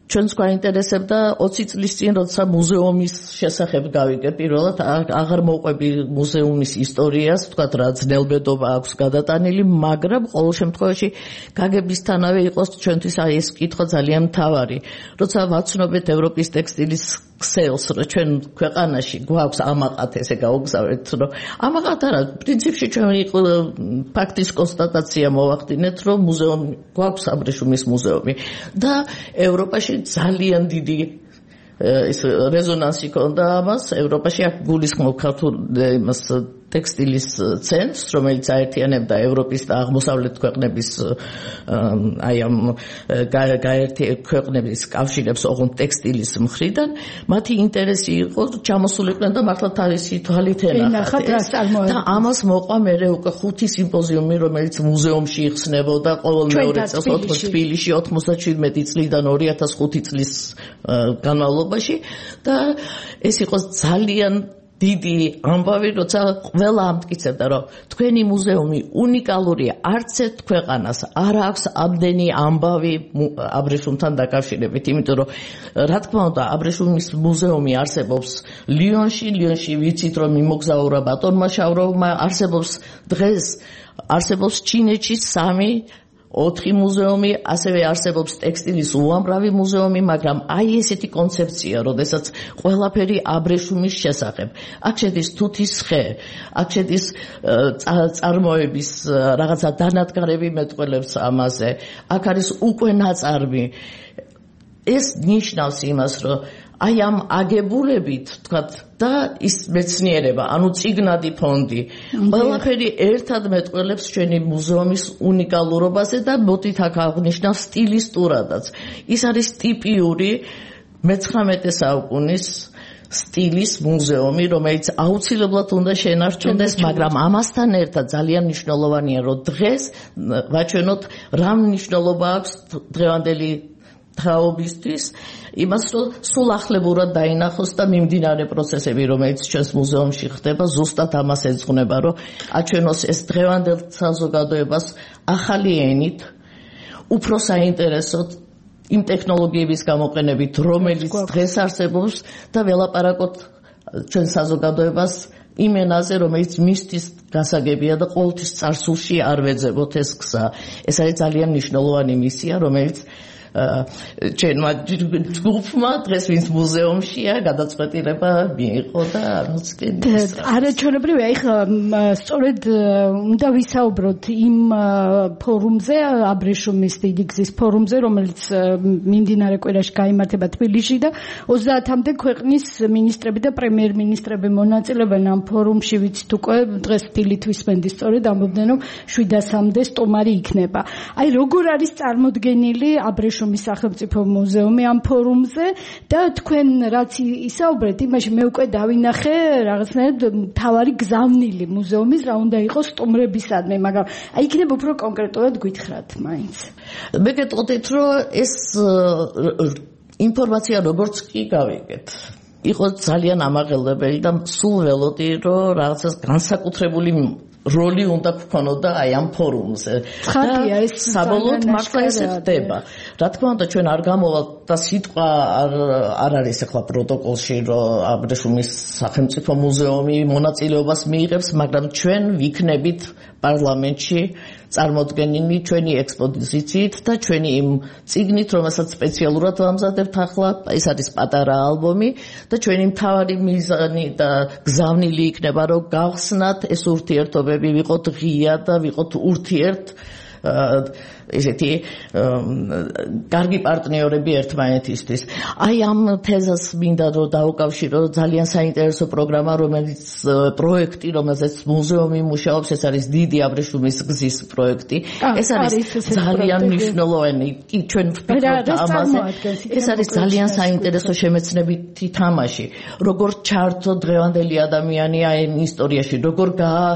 ჩვენს გვაინტერესებდა 20 წლის წინ, როცა მუზეუმის შესახებ გავიგე, პირველად აღარ მოყვები მუზეუმის ისტორიას, თქვათ რა ძნელბედობა აქვს გადატანილი, მაგრამ ყოველ შემთხვევაში გაგებისთანავე იყოს ჩვენთვის ეს კითხვა ძალიან მთავარი. როცა ვაცნობეთ ევროპის ტექსტილის ქსელს, რომ ჩვენ ქვეყანაში გვაქვს ამაყად, ესე გავგზავნეთ, რომ ამაყად არა, პრინციპში ჩვენი ფაქტის კონსტატაცია მოვახდინეთ, რომ მუზეუმი გვაქვს აბრეშუმის მუზეუმი და ევროპაში ძალიან დიდი ეს რეზონანსი ქონდა ამას. ევროპაში აქ გულისხმობ ქართულ იმას ტექსტილის ცენტრს, რომელიც აერთიანებდა ევროპის და აღმოსავლეთ ქვეყნების აი ამ ქვეყნების კავშირებს ოღონდ ტექსტილის მხრიდან. მათი ინტერესი იყო ჩამოსულიყვნენ და მართლა თავისი თვალით ენახათ და ამას მოყვა მერე უკვე 5 სიმპოზიუმი, რომელიც მუზეუმში იხსნებოდა ყოველ მეორე წელს თბილისში 97 წლიდან 2005 წლის განმავლობაში და ეს იყო ძალიან დიდი ამბავი, როცა ყველა ამტკიცებდა, რომ თქვენი მუზეუმი უნიკალურია, არც ერთ ქვეყანას არ აქვს ამდენი ამბავი აბრეშუმთან დაკავშირებით, იმიტომ რომ რა თქმა უნდა, აბრეშუმის მუზეუმი არსებობს ლიონში ვიცით რომ იმოგზაურა ბატონმა შავროვმა, დღეს არსებობს ჩინეთში 4 მუზეუმი, ასევე არსებობს ტექსტილის უამრავი მუზეუმი, მაგრამ აი ესეთი კონცეფცია, როდესაც ყველაფერი აბრეშუმის შესახებ. აქ შედის თუთის ხე, აქ შედის წარმოების რაღაცა დანადგარები მეტყველებს ამაზე, აქ არის უკვე ნაწარმი. ეს ნიშნავს იმას, რომ აი ამ აგებულებით, თქვათ, და ის მეცნიერება, ანუ წიგნადი ფონდი, ყველაფერი ერთად მეტყველებს ჩვენი მუზეუმის უნიკალურობაზე და მოდით აქ აღნიშნავ სტილისტურადაც. ის არის ტიპიური მე-19 საუკუნის სტილის მუზეუმი, რომელიც აუცილებლად უნდა შენარჩუნდეს, მაგრამ ამასთან ერთად ძალიან მნიშვნელოვანია, რომ დღეს ვაჩვენოთ რა მნიშვნელობა აქვს დღევანდელი თაობისთვის, იმას რომ სულ ახლებურად დაინახოს და მიმდინარე პროცესები, რომელიც ჩვენს მუზეუმში ხდება, ზუსტად ამას ეძღვნება, რომ აჩვენოს ეს დღევანდელ საზოგადოებას ახალი ენით, უფრო საინტერესოდ იმ ტექნოლოგიების გამოყენებით, რომელიც დღეს არსებობს და ველაპარაკოთ ჩვენ საზოგადოებას იმ ენაზე, რომელიც მისთვის გასაგებია და ყოველთვის წარსულში არ ვეძებოთ ეს გზა. ეს არის ძალიან მნიშვნელოვანი მისია, რომელიც ჩვენმა ჯგუფმა დღეს ვინც მუზეუმშია გადაწყვეტილება მიიღო და არაჩვენებრივია. ეხლა სწორედ უნდა ვისაუბროთ იმ ფორუმზე, აბრეშუმის დიდი გზის ფორუმზე, რომელიც მიმდინარე კვირაში გაიმართება თბილისში და 30-მდე ქვეყნის მინისტრები და პრემიერ-მინისტრები მონაწილეობენ ამ ფორუმში. ვიცით უკვე დღეს დილით ვისმენდი სწორედ ამბობდნენ, რომ 700-მდე სტუმარი იქნება. აი როგორ არის წარმოდგენილი აბრეშუმის სახელმწიფო მუზეუმი ამ ფორუმზე და თქვენ რაც ისაუბრეთ, იმაში მე უკვე დავინახე რაღაცნაირად თავარი გზავნილი მუზეუმის რა უნდა იყოს სტუმრებისადმი, მაგრამ აი იქნებ უფრო კონკრეტულად გითხრათ მაინც. მე გეტყოდით, რომ ეს ინფორმაცია როგორც კი გავიგეთ, იყო ძალიან ამაღელებელი და სულ ველოდი, რომ რაღაცას განსაკუთრებული როლი უნდა გქონოდა აი ამ ფორუმზე. ხარია ეს საბოლოოდ მართლა ესე ხდება. რა თქმა უნდა ჩვენ არ გამოვალთ და სიტყვა არ არის ახლა პროტოკოლში, რომ აბრეშუმის სახელმწიფო მუზეუმი მონაწილეობას მიიღებს, მაგრამ ჩვენ ვიქნებით პარლამენტში წარმოდგენილი ჩვენი ექსპოზიციით და ჩვენი იმ წიგნით, რომელსაც სპეციალურად ვამზადებთ ახლა, ეს არის პატარა ალბომი და ჩვენი მთავარი მიზანი და გზავნილი იქნება, რომ გავხსნათ ეს ურთიერთობები, ვიყოთ ღია და ვიყოთ ურთიერთ ესეთი კარგი პარტნიორები ერთმანეთისთვის. აი ამ თეზას მინდა რომ დავუკავშირო ძალიან საინტერესო პროგრამა, რომელიც პროექტი, რომელზეც მუზეუმი მუშაობს, ეს არის დიდი აბრეშუმის გზის პროექტი. ეს არის ძალიან მნიშვნელოვანი. კი ჩვენ ვფიქრობთ ამაზე. ეს არის ძალიან საინტერესო შემეცნებითი თამაში. როგორ ჩართო დღევანდელი ადამიანი აი ისტორიაში, როგორ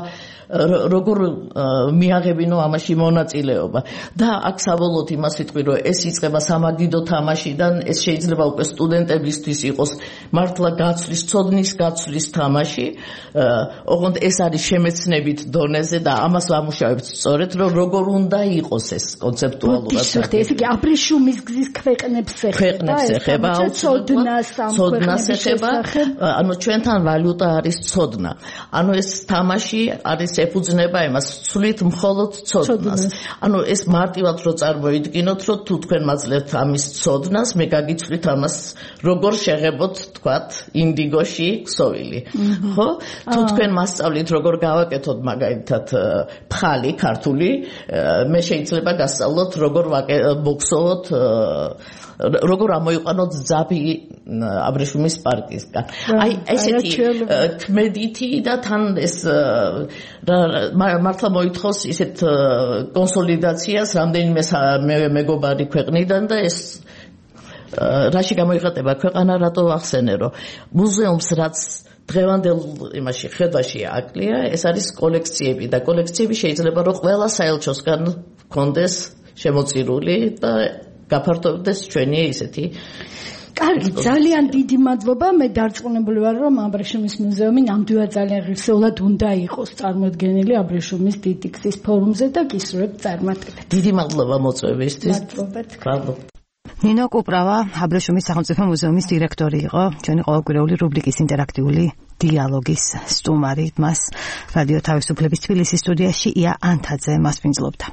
როგორ მიაღებინო ამაში მონაწილეობა და აქ საბოლოოდ იმას ვიტყვი რომ ეს იწყება სამაგიდო თამაშიდან ეს შეიძლება უკვე სტუდენტებისთვის იყოს მართლა გაცვლის ცოდნის გაცვლის თამაში ოღონდ ეს არის შემეცნებით დონეზე და ამას ვამუშავებთ სწორედ რომ როგორ უნდა იყოს ეს კონცეპტუალურად ეს იგი აბრეშუმის გზის ქვეყნებს ეხება ცოდნას ეხება ანუ ჩვენთან ვალუტა არის ცოდნა ანუ ეს თამაში არის ეფუძნება იმას ვცვლით მხოლოდ ცოდნას ანუ ეს მარტივად რო წარმოიდგინოთ რომ თუ თქვენ მაძლევთ ამის ცოდნას მე გაგიცვლით ამას როგორ შეღებოთ თქვათ ინდიგოში ქსოვილი ხო თუ თქვენ მასწავლით როგორ გავაკეთოთ მაგალითად ფხალი ქართული მე შეიძლება გასწავლოთ როგორ მოგსოვოთ როგორ ამოიყვანოთ ძაფი აბრეშუმის პარკისგან აი ესეთი ქმედითი და თან ეს მართლა მოითხოვს ისეთ კონსოლიდაციას რამდენიმე მეგობარი ქვეყნიდან და ეს რაში გამოიხატება ქვეყანა რატო ახსენე რომ მუზეუმს რაც დღევანდელ იმაში ხედვაში აკლია ეს არის კოლექციები და კოლექციები შეიძლება რომ ყველა საელჩოსგან კონდეს შემოწირული და გაფართოვდეს ჩვენი ისეთი კარგი ძალიან დიდი მადლობა მე დარწმუნებული ვარ რომ აბრეშუმის მუზეუმი ნამდვილად ძალიან ღირსეულად უნდა იყოს წარმოდგენილი აბრეშუმის დიდი გზის ფორუმზე და გისურვებთ წარმატებებს დიდი მადლობა მოწვევისთვის მადლობა ნინო კუპრავა აბრეშუმის სახელმწიფო მუზეუმის დირექტორი იყო ჩვენი ყოველკვირეული რუბრიკის ინტერაქტიული დიალოგის სტუმარი მას რადიო თავისუფლების თბილისის სტუდიაში ია ანთაძე მასპინძლობდა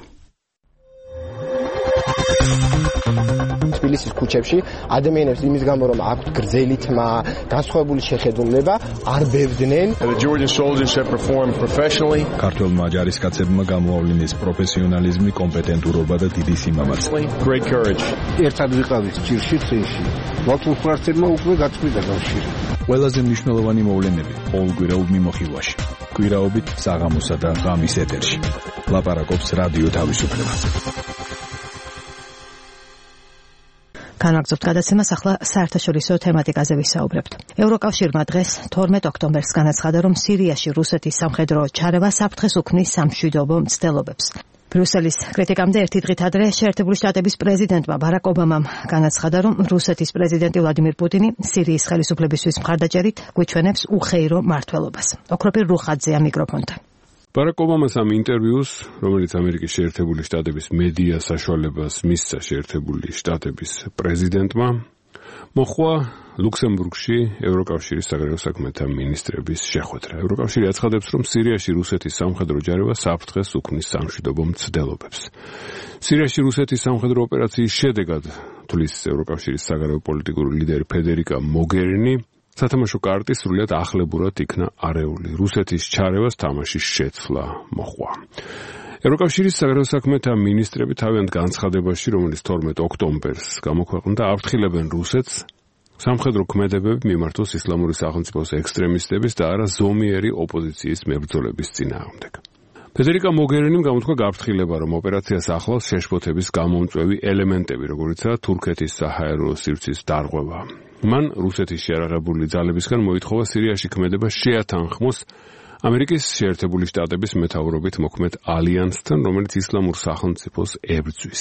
თბილისის ქუჩებში ადამიანებს იმის გამო რომ აქვთ გრძელი თმა, განსხვავებული შეხედულება, არ ბევდნენ. The Georgian soldiers have performed professionally. ქართველმა ჯარისკაცებმა გამოავლინეს პროფესიონალიზმი, კომპეტენტურობა და დიდი სიმამაცე. Great courage. ერთად ვიყავით ჭირში წინში. მართულ ფრთებმა უკვე გაწყვიტა კავშირი. ყველაზე მნიშვნელოვანი მოვლენები ყოველკვირეულ მიმოხილვაში. კვირაობით საღამოსა და ღამის ეთერში. ლაპარაკობს რადიო თავისუფლება. განაგრძობთ გადაცემას ახლა საერთაშორისო თემატიკაზე ვისაუბრებთ. ევროკავშირმა დღეს 12 ოქტომბერს განაცხადა, რომ სირიაში რუსეთის სამხედრო ჩარევა საფრთხეს უქმნის სამშვიდობო მცდელობებს. ბრიუსელის კრიტიკამდე ერთი დღით ადრე შეერთებული შტატების პრეზიდენტმა ბარაკ ობამამ განაცხადა, რომ რუსეთის პრეზიდენტი ვლადიმირ პუტინი სირიის ხელისუფლებისთვის მხარდაჭერით გვიჩვენებს უხეირო მმართველობას. ოქროპირ რუხაძეა მიკროფონთან. ბარაკ ობამას ამ ინტერვიუს, რომელიც ამერიკის შეერთებული შტატების მედია საშუალებას მისცა შეერთებული შტატების პრეზიდენტმა, მოხვა ლუქსემბურგში ევროკავშირის საგარეო საქმეთა მინისტრების შეხვედრა. ევროკავშირი აცხადებს, რომ სირიაში რუსეთის სამხედრო ჯარება საფრთხეს უქმნის სამშვიდობო მცდელობებს. სირიაში რუსეთის სამხედრო ოპერაციის შედეგად, თulis ევროკავშირის საგარეო პოლიტიკური ლიდერი ფედერიკა მოგერინი, სათამაშო კარტი სრულიად ახლებურად იქნა არეული. რუსეთის ჩარევას თამაშის შეცვლა მოჰყვა. ევროკავშირის საგარეო საქმეთა მინისტრები თავიანთ განცხადებაში, რომელიც 12 ოქტომბერს გამოქვეყნდა, აფრთხილებენ რუსეთს სამხედრო ქმედებები მიმართოს ისლამური სახელმწიფოს ექსტრემისტების და არა ზომიერი ოპოზიციის მებრძოლების წინააღმდეგ. ფედერიკა მოგერინიმ გამოთქვა გაფრთხილება, რომ ოპერაციას ახლავს შეშფოთების გამომწვევი ელემენტები, როგორიცაა თურქეთის საჰაერო სივრცის დარღვევა. მან რუსეთის შეიარაღებული ძალებისგან მოითხოვა სირიაში ქმედება შეათანხმოს ამერიკის შეერთებული შტატების მეთაურობით მოქმედ ალიანსთან, რომელიც ისლამურ სახელმწიფოს ებრძვის.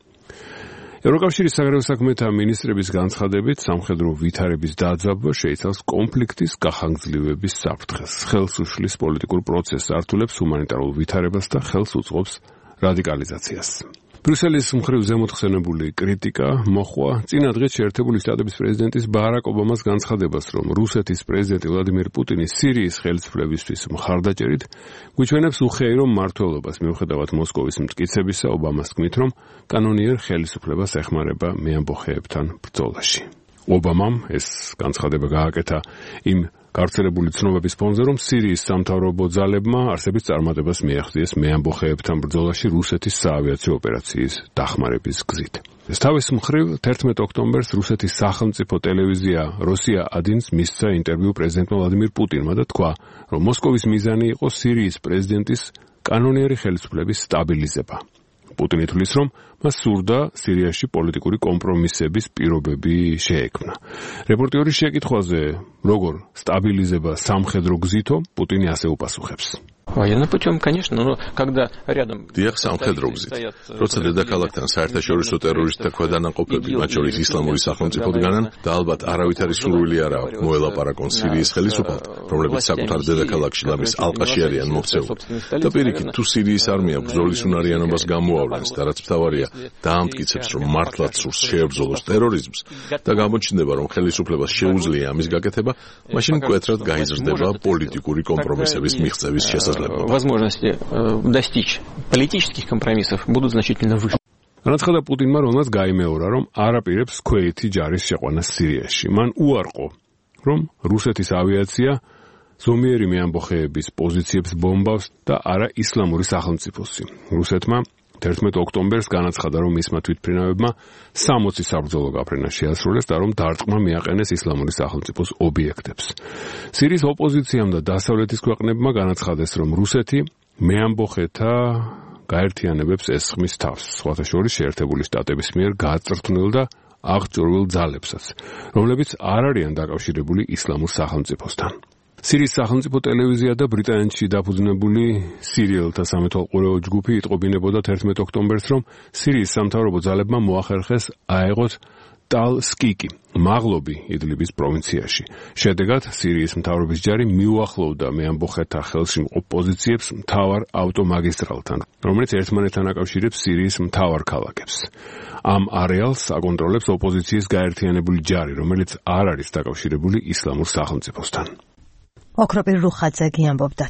ევროკავშირის საგარეო საქმეთა მინისტრების განცხადებით, სამხედრო ვითარების დაძაბვა შეიცავს კონფლიქტის გახანგრძლივების საფრთხეს, ხელს უშლის პოლიტიკურ პროცესს, ართულებს ჰუმანიტარულ ვითარებას და ხელს უწყობს რადიკალიზაციას. ბრიუსელის მხრივ ზემოთხსენებული კრიტიკა მოჰყვა წინა დღეს შეერთებული შტატების პრეზიდენტის ბარაკ ობამას განცხადებას, რომ რუსეთის პრეზიდენტი ვლადიმირ პუტინი სირიის ხელისუფლებისთვის მხარდაჭერით გვიჩვენებს უხეირო მმართველობას. მიუხედავად მოსკოვის მტკიცებისა, ობამას თქმით, რომ კანონიერ ხელისუფლებას ეხმარება მეამბოხეებთან ბრძოლაში. ობამამ ეს განცხადება გააკეთა იმ გავრცელებული ცნობების ფონზე, რომ სირიის სამთავრობო ძალებმა არსების წარმატებას მიაღწიეს მეამბოხეებთან ბრძოლაში რუსეთის საავიაციო ოპერაციის დახმარების გზით. ეს თავის მხრივ 11 ოქტომბერს რუსეთის სახელმწიფო ტელევიზია როსია 1-ს მისცა ინტერვიუ პრეზიდენტმა ვლადიმირ პუტინმა და თქვა, რომ მოსკოვის მიზანი იყო სირიის პრეზიდენტის კანონიერი ხელისუფლების სტაბილიზება. პუტინი თვლის, რომ მას სურდა სირიაში პოლიტიკური კომპრომისების პირობები შეექმნა. რეპორტიორის შეკითხვაზე, როგორ სტაბილიზება სამხედრო გზითო, პუტინი ასე უპასუხებს. Военным путем, конечно, но когда rядом დიახ, სამხედრო გზით. როცა დედაქალაქთან საერთაშორისო ტერორისტთა ქვედანაყოფები, მათ შორის ისლამური სახელმწიფო დგანან და ალბათ არავითარი სურვილი არ აქვს მოელაპარაკონ სირიის ხელისუფალთ, რომლებიც საკუთარ დედაქალაქში ლამის ალყაში არიან მოქცეული. და პირიქით, თუ სირიის არმია ბრძოლის უნარიანობას გამოავლენს და რაც მთავარია, დაამტკიცებს, რომ მართლაც სურს შეებრძოლოს ტერორიზმს და გამოჩნდება, რომ ხელისუფლებას შეუძლია ამის გაკეთება, მაშინ მკვეთრად გაიზრდება პოლიტიკური კომპრომისების მიღწევის შესაძლებლობა. Возможности достичь политических компромиссов будут значительно выше. განაცხადა პუტინმა, რომელსაც გაიმეორა, რომ არ აპირებს ქვეითი ჯარის შეყვანას სირიაში. მან უარყო, რომ რუსეთის ავიაცია ზომიერი მეამბოხეების პოზიციებს ბომბავს და არა ისლამური სახელმწიფოსი. რუსეთმა 11 ოქტომბერს განაცხადა, რომ მისმა თვითმფრინავებმა 60 საბრძოლო გაფრენა შეასრულეს და რომ დარტყმა მიაყენეს ისლამური სახელმწიფოს ობიექტებს. სირიის ოპოზიციამ და დასავლეთის ქვეყნებმა განაცხადეს, რომ რუსეთი მეამბოხეთა გაერთიანებებს ესხმის თავს, სხვათა შორის შეერთებული შტატების მიერ გააწრთვნილ და აღჭურვილ ძალებსაც, რომლებიც არ არიან დაკავშირებული ისლამურ სახელმწიფოსთან. სირიის სახელმწიფო ტელევიზია და ბრიტანეთში დაფუძნებული სირიელთა სამეთვალყურეო ჯგუფი იტყობინებოდა 11 ოქტომბერს, რომ სირიის სამთავრობო ძალებმა მოახერხეს აეღოთ ტალ-სკიკი, მაღლობი იდლიბის პროვინციაში. შედეგად სირიის მთავრობის ჯარი მიუახლოვდა მეამბოხეთა ხელში მყოფ პოზიციებს მთავარ ავტომაგისტრალთან, რომელიც ერთმანეთთან აკავშირებს სირიის მთავარ ქალაქებს. ამ არეალს აკონტროლებს ოპოზიციის გაერთიანებული ჯარი, რომელიც არ არის დაკავშირებული ისლამურ სახელმწიფოსთან. ოქროპირ რუხაძე გიამბობდათ.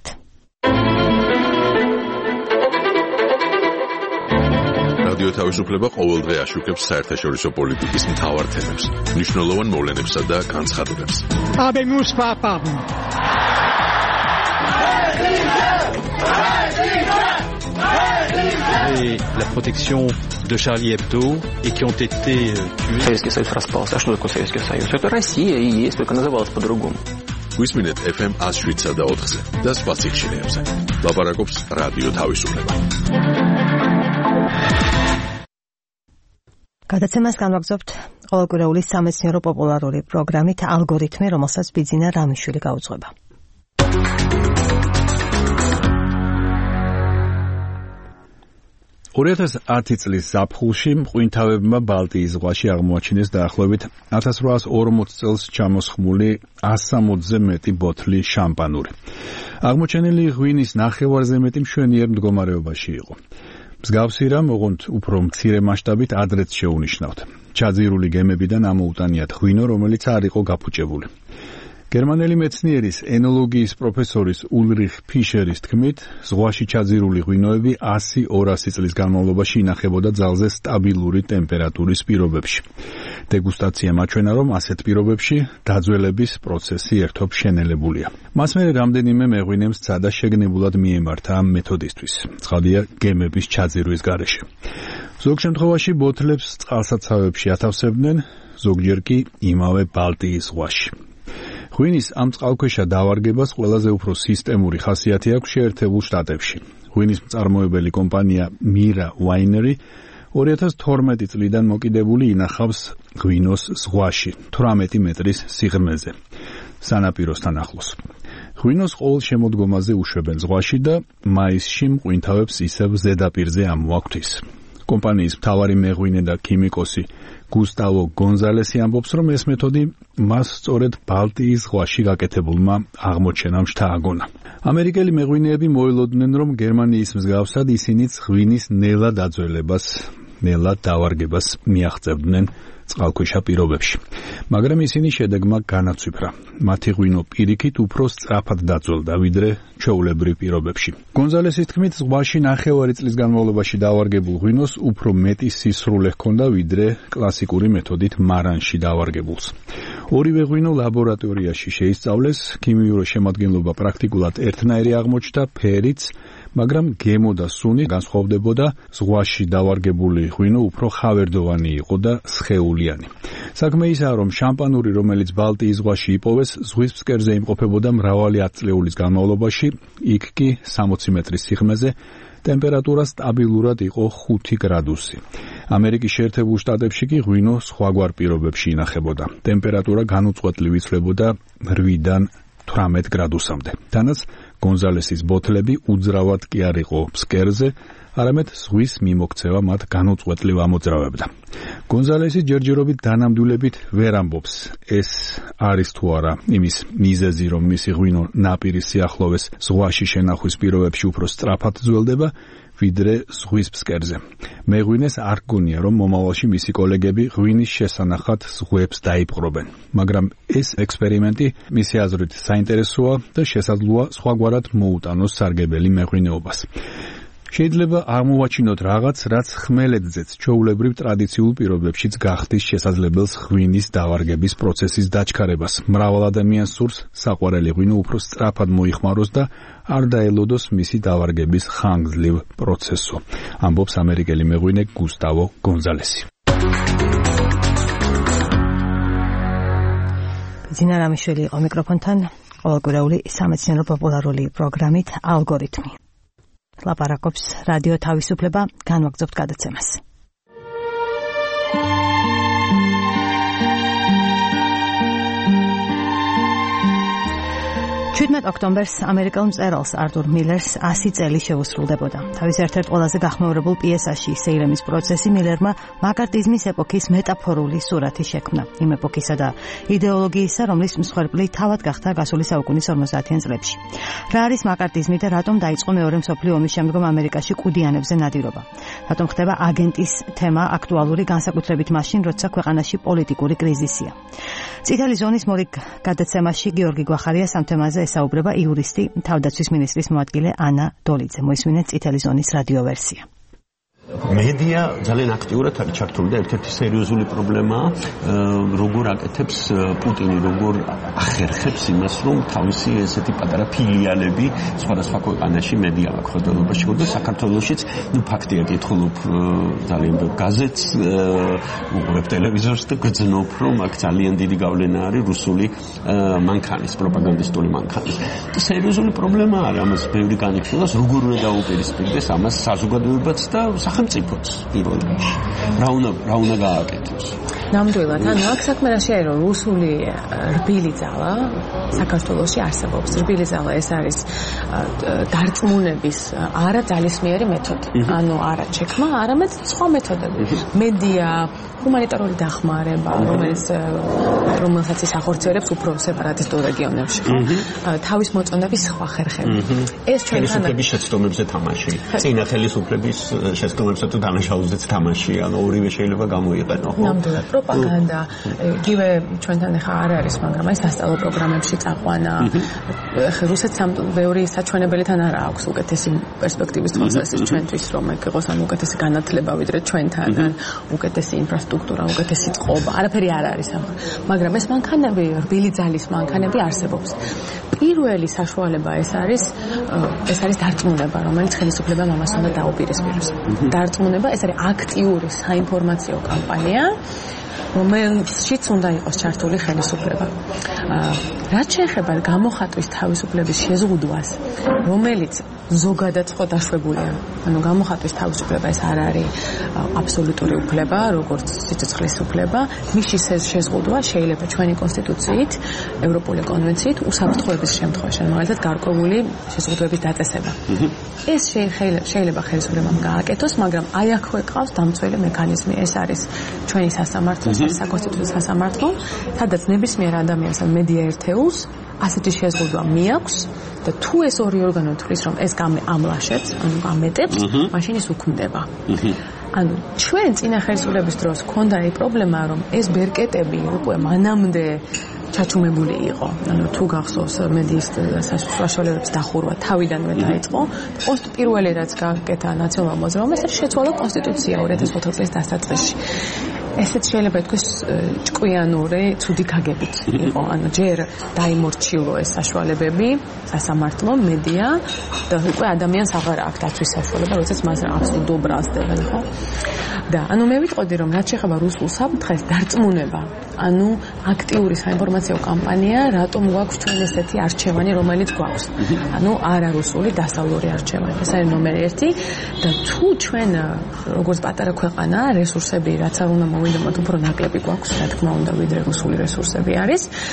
რადიო თავისუფლება ყოველდღე აშუქებს საერთაშორისო პოლიტიკის მთავარ თემებს, მნიშვნელოვან მოვლენებსა და განცხადებებს. La protection de Charlie Hebdo et qui ont été tués. Советский Союз распался. А что такое Советский Союз? Это Россия и есть, только называлась по-другому. Висминет FM 107 და 4-ზე და სხვა სიხშირეებზე. ლაპარაკობს რადიო თავისუფლება. გადაცემას განვაგრძობთ ყოველკვირეული სამეცნიერო პოპულარული პროგრამით ალგორითმი, რომელსაც ბიძინა რამიშვილი გაუძღვება. 2010 წლის ზაფხულში მღვინთავებმა ბალტიის ზღვაში აღმოაჩინეს დაახლოებით 1840 წელს ჩამოსხმული 160-ზე მეტი ბოთლი შამპანური. აღმოჩენილი ღვინის ნახევარზე მეტი მშვენიერ მდგომარეობაში იყო. მსგავსი რამ, ოღონდ უფრო მცირე მასშტაბით ადრეც შეუნიშნავთ. ჩაძირული გემებიდან ამოუტანიათ ღვინო, რომელიც არ იყო გაფუჭებული. გერმანელი მეცნიერის ენოლოგიის პროფესორის ულრიხ ფიშერის თქმით, ზღვაში ჩაძირული ღვინოები 100-200 წლის განმავლობაში ინახებოდა ძალზე სტაბილური ტემპერატურის პირობებში. დეგუსტაცია მაჩვენა, რომ ასეთ პირობებში დაძველების პროცესი ერთობ შენელებულია. მას მერე რამდენიმე მეღვინემ სცადა შეგნებულად მიემართა ამ მეთოდისთვის. ცხადია, გემების ჩაძირვის გარეშე. ზოგ შემთხვევაში ბოთლებს წყალსაცავებში ათავსებდნენ, ზოგჯერ კი იმავე ბალტიის ზღვაში. ღვინის ამ წყალქვეშა დავარგებას ყველაზე უფრო სისტემური ხასიათი აქვს შეერთებულ შტატებში. ღვინის მწარმოებელი კომპანია Mira Winery 2012 წლიდან მოკიდებული ინახავს ღვინოს ზღვაში 18 მეტრის სიღრმეზე, სანაპიროსთან ახლოს. ღვინოს ყოველ შემოდგომაზე უშვებენ ზღვაში და მაისში მღვინთავებს ისევ ზედაპირზე ამოაქვთ. კომპანიის მთავარი მეღვინე და ქიმიკოსი გუსტავო გონზალესი ამბობს, რომ ეს მეთოდი მას სწორედ ბალტიის ზღვაში გაკეთებულმა აღმოჩენამ შთააგონა. ამერიკელი მეღვინეები მოელოდნენ, რომ გერმანიის მსგავსად ისინიც ღვინის ნელა დაძველებას, ნელა დავარგებას მიაღწევდნენ წყალქვეშა პირობებში. მაგრამ ისინი შედეგმა განაცვიფრა. მათი ღვინო პირიქით უფრო სწრაფად დაძველდა, ვიდრე ჩვეულებრივ პირობებში. გონზალესის თქმით, ზღვაში ნახევარი წლის განმავლობაში დავარგებულ ღვინოს უფრო მეტი სისრულე ჰქონდა, ვიდრე კლასიკური მეთოდით მარანში დავარგებულს. ორივე ღვინო ლაბორატორიაში შეისწავლეს, ქიმიური შემადგენლობა პრაქტიკულად ერთნაირი აღმოჩნდა, ფერიც, მაგრამ გემო და სუნი განსხვავდებოდა, ზღვაში დავარგებული ღვინო უფრო ხავერდოვანი იყო და სხეულიანი. საქმე ისაა, რომ შამპანური, რომელიც ბალტიის ზღვაში იპოვეს, ზღვის ფსკერზე იმყოფებოდა მრავალი ათწლეულის განმავლობაში, იქ კი 60 მეტრის სიღრმეზე ტემპერატურა სტაბილურად იყო 5 გრადუსი. ამერიკის შეერთებულ შტატებში კი ღვინო სხვაგვარ პირობებში ინახებოდა. ტემპერატურა განუწყვეტლივ იცვლებოდა 8-დან 18 გრადუსამდე. თანაც გონზალესის ბოთლები უძრავად კი არ იყო ფსკერზე, არამედ ზღვის მიმოქცევა მათ განუწყვეტლივ ამოძრავებდა. გონზალესი ჯერჯერობით დანამდვილებით ვერ ამბობს, ეს არის თუ არა იმის მიზეზი, რომ მისი ღვინო ნაპირის სიახლოვეს ზღვაში შენახვის პირობებში უფრო სწრაფად ძველდება, ვიდრე ზღვის ფსკერზე. მეღვინეს არ გონია, რომ მომავალში მისი კოლეგები ღვინის შესანახად ზღვებს დაიპყრობენ. მაგრამ ეს ექსპერიმენტი მისი აზრით საინტერესოა და შესაძლოა სხვაგვარად მოუტანოს სარგებელი მეღვინეობას. შეიძლება აღმოვაჩინოთ რაღაც, რაც ხმელეთზეც ჩვეულებრივ ტრადიციულ პირობებშიც გახდის შესაძლებელს ღვინის დავარგების პროცესის დაჩქარებას. მრავალ ადამიანს სურს საყვარელი ღვინო უფრო სწრაფად მოიხმაროს და არ დაელოდოს მისი დავარგების ხანგრძლივ პროცესო. ამბობს ამერიკელი მეღვინე გუსტავო გონზალესი. ძინა რამიშვილი იყო მიკროფონთან, ყოველკვირეული სამეცნიერო პოპულარული პროგრამით ალგორითმი. ლაპარაკობს რადიო თავისუფლება, განვაგრძობთ გადაცემას. 17 ოქტომბერს ამერიკელ მწერალს არტურ მილერს 100 წელი შეუსრულდებოდა. თავის ერთ-ერთ ყველაზე გახმეურებულ პიესაში „სეირემის პროცესი“ მილერმა მაკარტიზმის ეპოქის მეტაფორული სურათი შექმნა. იმ ეპოქისა და იდეოლოგიისა, რომლის მსხვერპლი თავად გახდა გასული საუკუნის 50-იან წლებში. რა არის მაკარტიზმი და რატომ დაიწყო მეორე მსოფლიო ომის შემდგომ ამერიკაში კუდიანებზე ნადირობა? რატომ ხდება აგენტის თემა აქტუალური განსაკუთრებით მაშინ, როცა ქვეყანაში პოლიტიკური კრიზისია? წითელი ზონის მორიგ გადაცემაში გიორგი გვახარია ამ თემაზე ესაუბრება იურისტი, თავდაცვის მინისტრის მოადგილე ანა დოლიძე. მოისმინეთ წითელი ზონის რადიო ვერსია. მედია ძალიან აქტიურად არის ჩართული და ერთ-ერთი სერიოზული პრობლემაა, როგორ აკეთებს პუტინი, როგორ ახერხებს იმას, რომ თავისი ესეთი პატარა ფილიალები სხვადასხვა ქვეყანაში მედია მოხდომობაში და საქართველოშიც, ფაქტია კითხულობ ძალიან ბევრ გაზეთს, უყურებ ტელევიზორს და გძნობ, რომ აქ ძალიან დიდი გავლენა არის რუსული მანქანის, პროპაგანდისტული მანქანის. სერიოზული პრობლემა არის, ამას ბევრი განიხილავს, როგორ უნდა დაუპირისპირდეს ამას საზოგადოებაც და სახელმწიფოც პირველ რიგში. რა უნდა გააკეთოს? ნამდვილად, ანუ აქ საქმე რა შეარო, რუსული რბილი ძალა საქართველოში არსებობს. რბილი ძალა ეს არის დარწმუნების არა ძალისმიერი მეთოდი. ანუ არა ჩექმა, არამედ სხვა მეთოდები. მედია, ჰუმანიტარული დახმარება, რომელსაც ის ახორციელებს უფრო სეპარატისტულ რეგიონებში. თავის მოწონების სხვა ხერხები. ეს ხელისუფლების შეცდომებზე თამაში. წინა ხელისუფლების შეცდომებზე თუ დანაშაულზეც თამაში, ანუ ორივე შეიძლება გამოიყენო. ნამდვილად, პროპაგანდა, იგივე ჩვენთან ახლა არ არის, მაგრამ აი სასწავლო პროგრამებში წაყვანა. რუსეთს ბევრი საჩვენებელთან არა აქვს უკეთესი პერსპექტივის თვალსაზრისით ჩვენთვის, რომ ეგ იყოს ან უკეთესი განათლება ვიდრე ჩვენთან, ან უკეთესი ინფრასტრუქტურა, უკეთესი წყობა, არაფერი არ არის ამ. მაგრამ ეს მანქანები, რბილი ძალის მანქანები არსებობს. პირველი საშუალება ეს არის დარწმუნება, რომელიც ხელისუფლებამ ამას უნდა დაუპირისპიროს. დარწმუნება, ეს არის აქტიური საინფორმაციო კამპანია, რომელშიც უნდა იყოს ჩართული ხელისუფლება. რაც შეეხება გამოხატვის თავისუფლების შეზღუდვას, რომელიც ზოგადად სხვა დაშვებულია. ანუ გამოხატვის თავისუფლება ეს არ არის აბსოლუტური უფლება, როგორც სიცოცხლის უფლება. მისი შეზღუდვა შეიძლება ჩვენი კონსტიტუციით, ევროპული კონვენციით უსაფრთხოების შემთხვევაში, მაგალითად გარკვეული შეზღუდვების დაწესება. ეს შეიძლება ხელისუფლებამ გააკეთოს, მაგრამ აი აქვე ყავს დამცველი მექანიზმი. ეს არის ჩვენი სასამართლო, საკონსტიტუციო სასამართლო, სადაც ნებისმიერ ადამიანს ან მედია ერთეულს ასეთი შეზღუდვა მიაქვს და თუ ეს ორი ორგანო თვლის, რომ ეს ამლაშებს, ანუ ამეტებს, მაშინ ის უქმდება. ანუ ჩვენ წინა ხელისუფლების დროს ჰქონდა აი პრობლემა, რომ ეს ბერკეტები უკვე მანამდე ჩაჩუმებული იყო. ანუ თუ გახსოვს მედიის საშუალებების დახურვა თავიდანვე დაიწყო. პირველი რაც გაკეთა ნაციონალურ მოძრაობას, ეს შეცვალა კონსტიტუცია 2004 წლის დასაწყისში. ესეც შეიძლება ითქვას ჭკვიანური ცუდი გაგებით იყო. ანუ ჯერ დაიმორჩილო ეს საშუალებები, სასამართლო, მედია და უკვე ადამიანს აღარ აქვს დაცვის საშუალება, როდესაც მას აბსოლუტურ დობრას დებენ, ხო? და ანუ მე ვიტყოდი, რომ რაც შეეხება რუსულ საფრთხეს, დარწმუნება, ანუ აქტიური საინფორმაციო კამპანია, რატომ გვაქვს ჩვენ ესეთი არჩევანი, რომელიც გვაქვს. ანუ არარუსული დასავლური არჩევანი. ეს არის ნომერი 1 და თუ ჩვენ როგორც პატარა ქვეყანა, რესურსები, რაც არ უნდა მოვიდომოთ, უფრო ნაკლები გვაქვს, რა თქმა უნდა, ვიდრე რუსული რესურსები არის.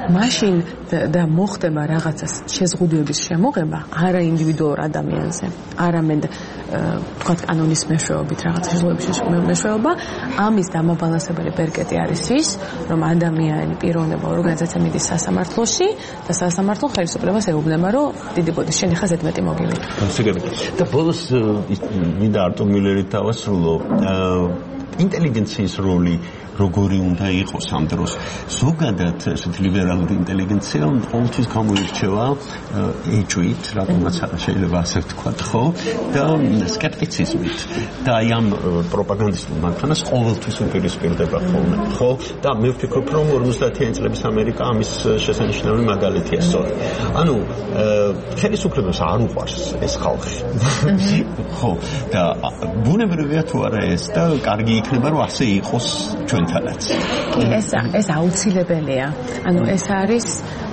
მაშინ და მოხდება რაღაცა შეზღუდვების შემოღება არა ინდივიდუალურ ადამიანზე, არამედ თქვათ კანონის მეშვეობით რაღაცა შეზღუდვების მეშვეობა. ამის დამაბალანსებელი ბერკეტი არის ის, რომ ადამიანი პიროვნება ორგანიზაცია მიდის სასამართლოში და სასამართლო ხელისუფლებას ეუბნება, რომ დიდი ბოდის შენ ხა ზედმეტი მოგივი. და ბოლოს მინდა არტურ მილერით დავასრულო ინტელიგენციის როლი როგორი უნდა იყოს ამ დროს. ზოგადად ესეთი ლიბერალური ინტელიგენცია ყოველთვის გამოირჩევა ეჭვით, რატომაც შეიძლება ასე ვთქვათ, ხო? და სკეპტიციზმით. და აი ამ პროპაგანდისტულ მანქანას ყოველთვის უპირისპირდება ხოლმე, ხო? და მე ვფიქრობ, რომ 50-იანი წლების ამერიკა ამის შესანიშნავი მაგალითია სწორედ. ანუ ხელისუფლებას არ უყვარს ეს ხალხი. ხო, და ბუნებრივია თუ არა ეს და კარგი იქნება, რომ ასე იყოს ჩვენ ეს აუცილებელია. ანუ ეს არის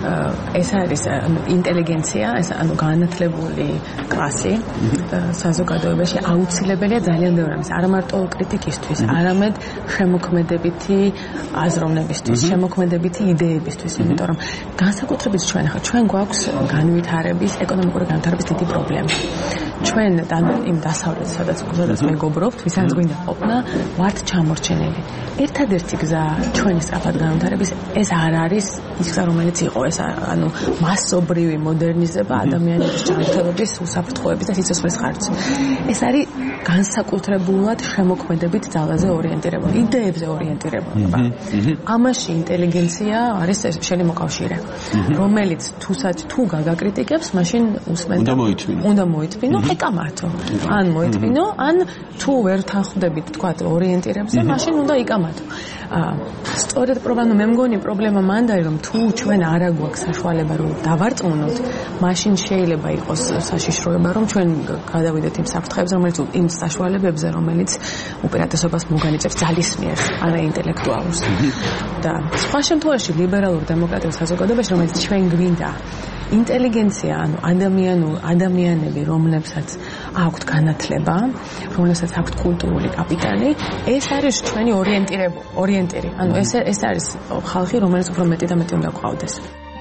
ინტელიგენცია, ეს ანუ განათლებული კლასი საზოგადოებაში აუცილებელია ძალიან ბევრი ამის, არა მარტო კრიტიკისთვის, არამედ შემოქმედებითი აზროვნებისთვის, შემოქმედებითი იდეებისთვის, იმიტომ რომ განსაკუთრებით ჩვენ გვაქვს განვითარების, ეკონომიკური განვითარების დიდი პრობლემა. ჩვენ იმ დასავლეთს, სადაც მეგობრობთ, ვისაც გვინდა ყოფნა, ვართ ჩამორჩენილი. ერთადერთი გზა ჩვენი სწრაფად განვითარების ეს არ არის ის გზა, რომელიც იყო ეს ანუ მასობრივი მოდერნიზება, ადამიანების ჯანმრთელობის, უსაფრთხოების და სიცოცხლის ხარჯზე. ეს არის განსაკუთრებულად შემოქმედებით ძალაზე ორიენტირებული, იდეებზე ორიენტირებული. ამაში ინტელიგენცია არის შენი მოკავშირე, რომელიც თუ გაგაკრიტიკებს, მაშინ უსმენდა. უნდა მოითმინო, ეკამათო. ან მოითმინო, ან თუ ვერ თანხმდებით, თქვათ, ორიენტირებზე, მაშინ უნდა იკამათო. სწორედ მე მგონი პრობლემა მანდ არის, რომ თუ ჩვენ არ აგვაქვს საშუალება რომ დავარწმუნოთ, მაშინ შეიძლება იყოს საშიშროება, რომ ჩვენ გადავიდეთ იმ საფრთხეებზე, რომელიც იმ საშუალებებზე, რომელიც უპირატესობას მოგანიჭებს ძალის მიერ, არა ინტელექტუალურს. და სხვა შემთხვევაში ლიბერალურ დემოკრატიულ საზოგადოებაში, რომელიც ჩვენ გვინდა ინტელიგენცია, ანუ ადამიანები, რომლებსაც აქვთ განათლება, რომლებსაც აქვთ კულტურული კაპიტალი, ეს არის ჩვენი ორიენტირი. ანუ ეს არის ხალხი, რომელიც უფრო მეტი და მეტი უნდა გვყავდეს.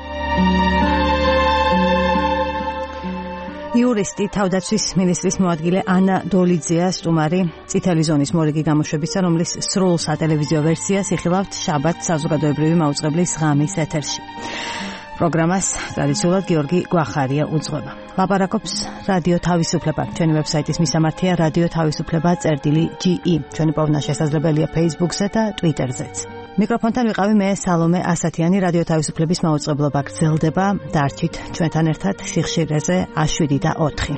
იურისტი, თავდაცვის მინისტრის მოადგილე ანა დოლიძეა სტუმარი წითელი ზონის მორიგი გამოშვებისა, რომლის სრულ სატელევიზიო ვერსიას იხილავთ შაბათს საზოგადოებრივი მაუწყებლის ღამის ეთერში. პროგრამას ტრადიციულად გიორგი გვახარია უძღვება. ლაპარაკობს რადიო თავისუფლება. ჩვენი ვებსაიტის მისამართია რადიო თავისუფლება.ge. ჩვენი პოვნა შესაძლებელია Facebook-ზე და Twitter-ზეც. მიკროფონთან ვიყავი მე სალომე ასათიანი. რადიო თავისუფლების მაუწყებლობა გრძელდება. დარჩით ჩვენთან ერთად სიხშირეზე 7 და 4.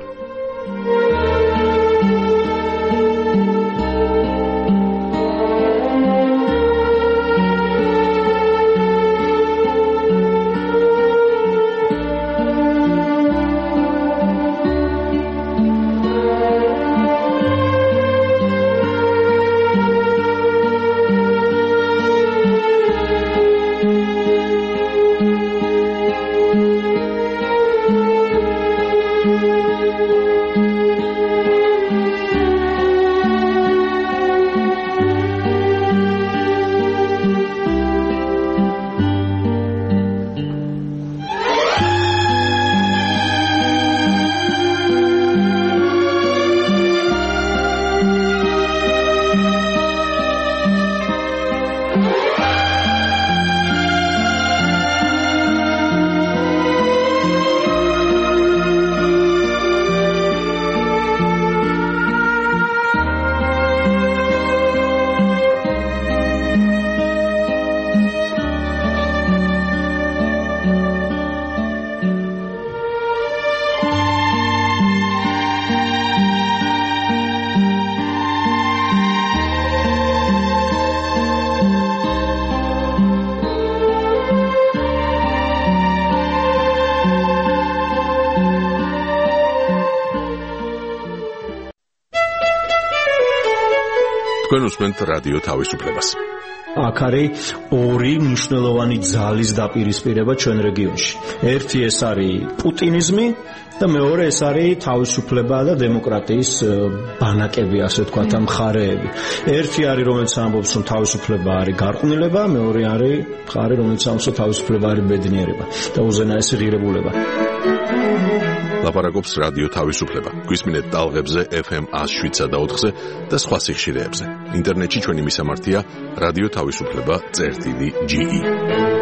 თქვენ უსმენთ რადიო თავისუფლებას. აქ არის ორი მნიშვნელოვანი ძალის დაპირისპირება ჩვენ რეგიონში. ერთი ეს არის პუტინიზმი და მეორე ეს არის თავისუფლება და დემოკრატიის ბანაკები, ასე ვთქვათ, მხარეები. ერთი არის, რომელიც ამბობს, რომ თავისუფლება არის გარყვნილება, მეორე არის მხარე, რომელიც ამბობს, რომ თავისუფლება არის ბედნიერება და უზენაესი ღირებულება. ლაპარაკობს რადიო თავისუფლება. გვისმინეთ ტალღებზე FM 107 და 4-ზე და სხვა სიხშირეებზე. ინტერნეტში ჩვენი მისამართია რადიო თავისუფლება.ge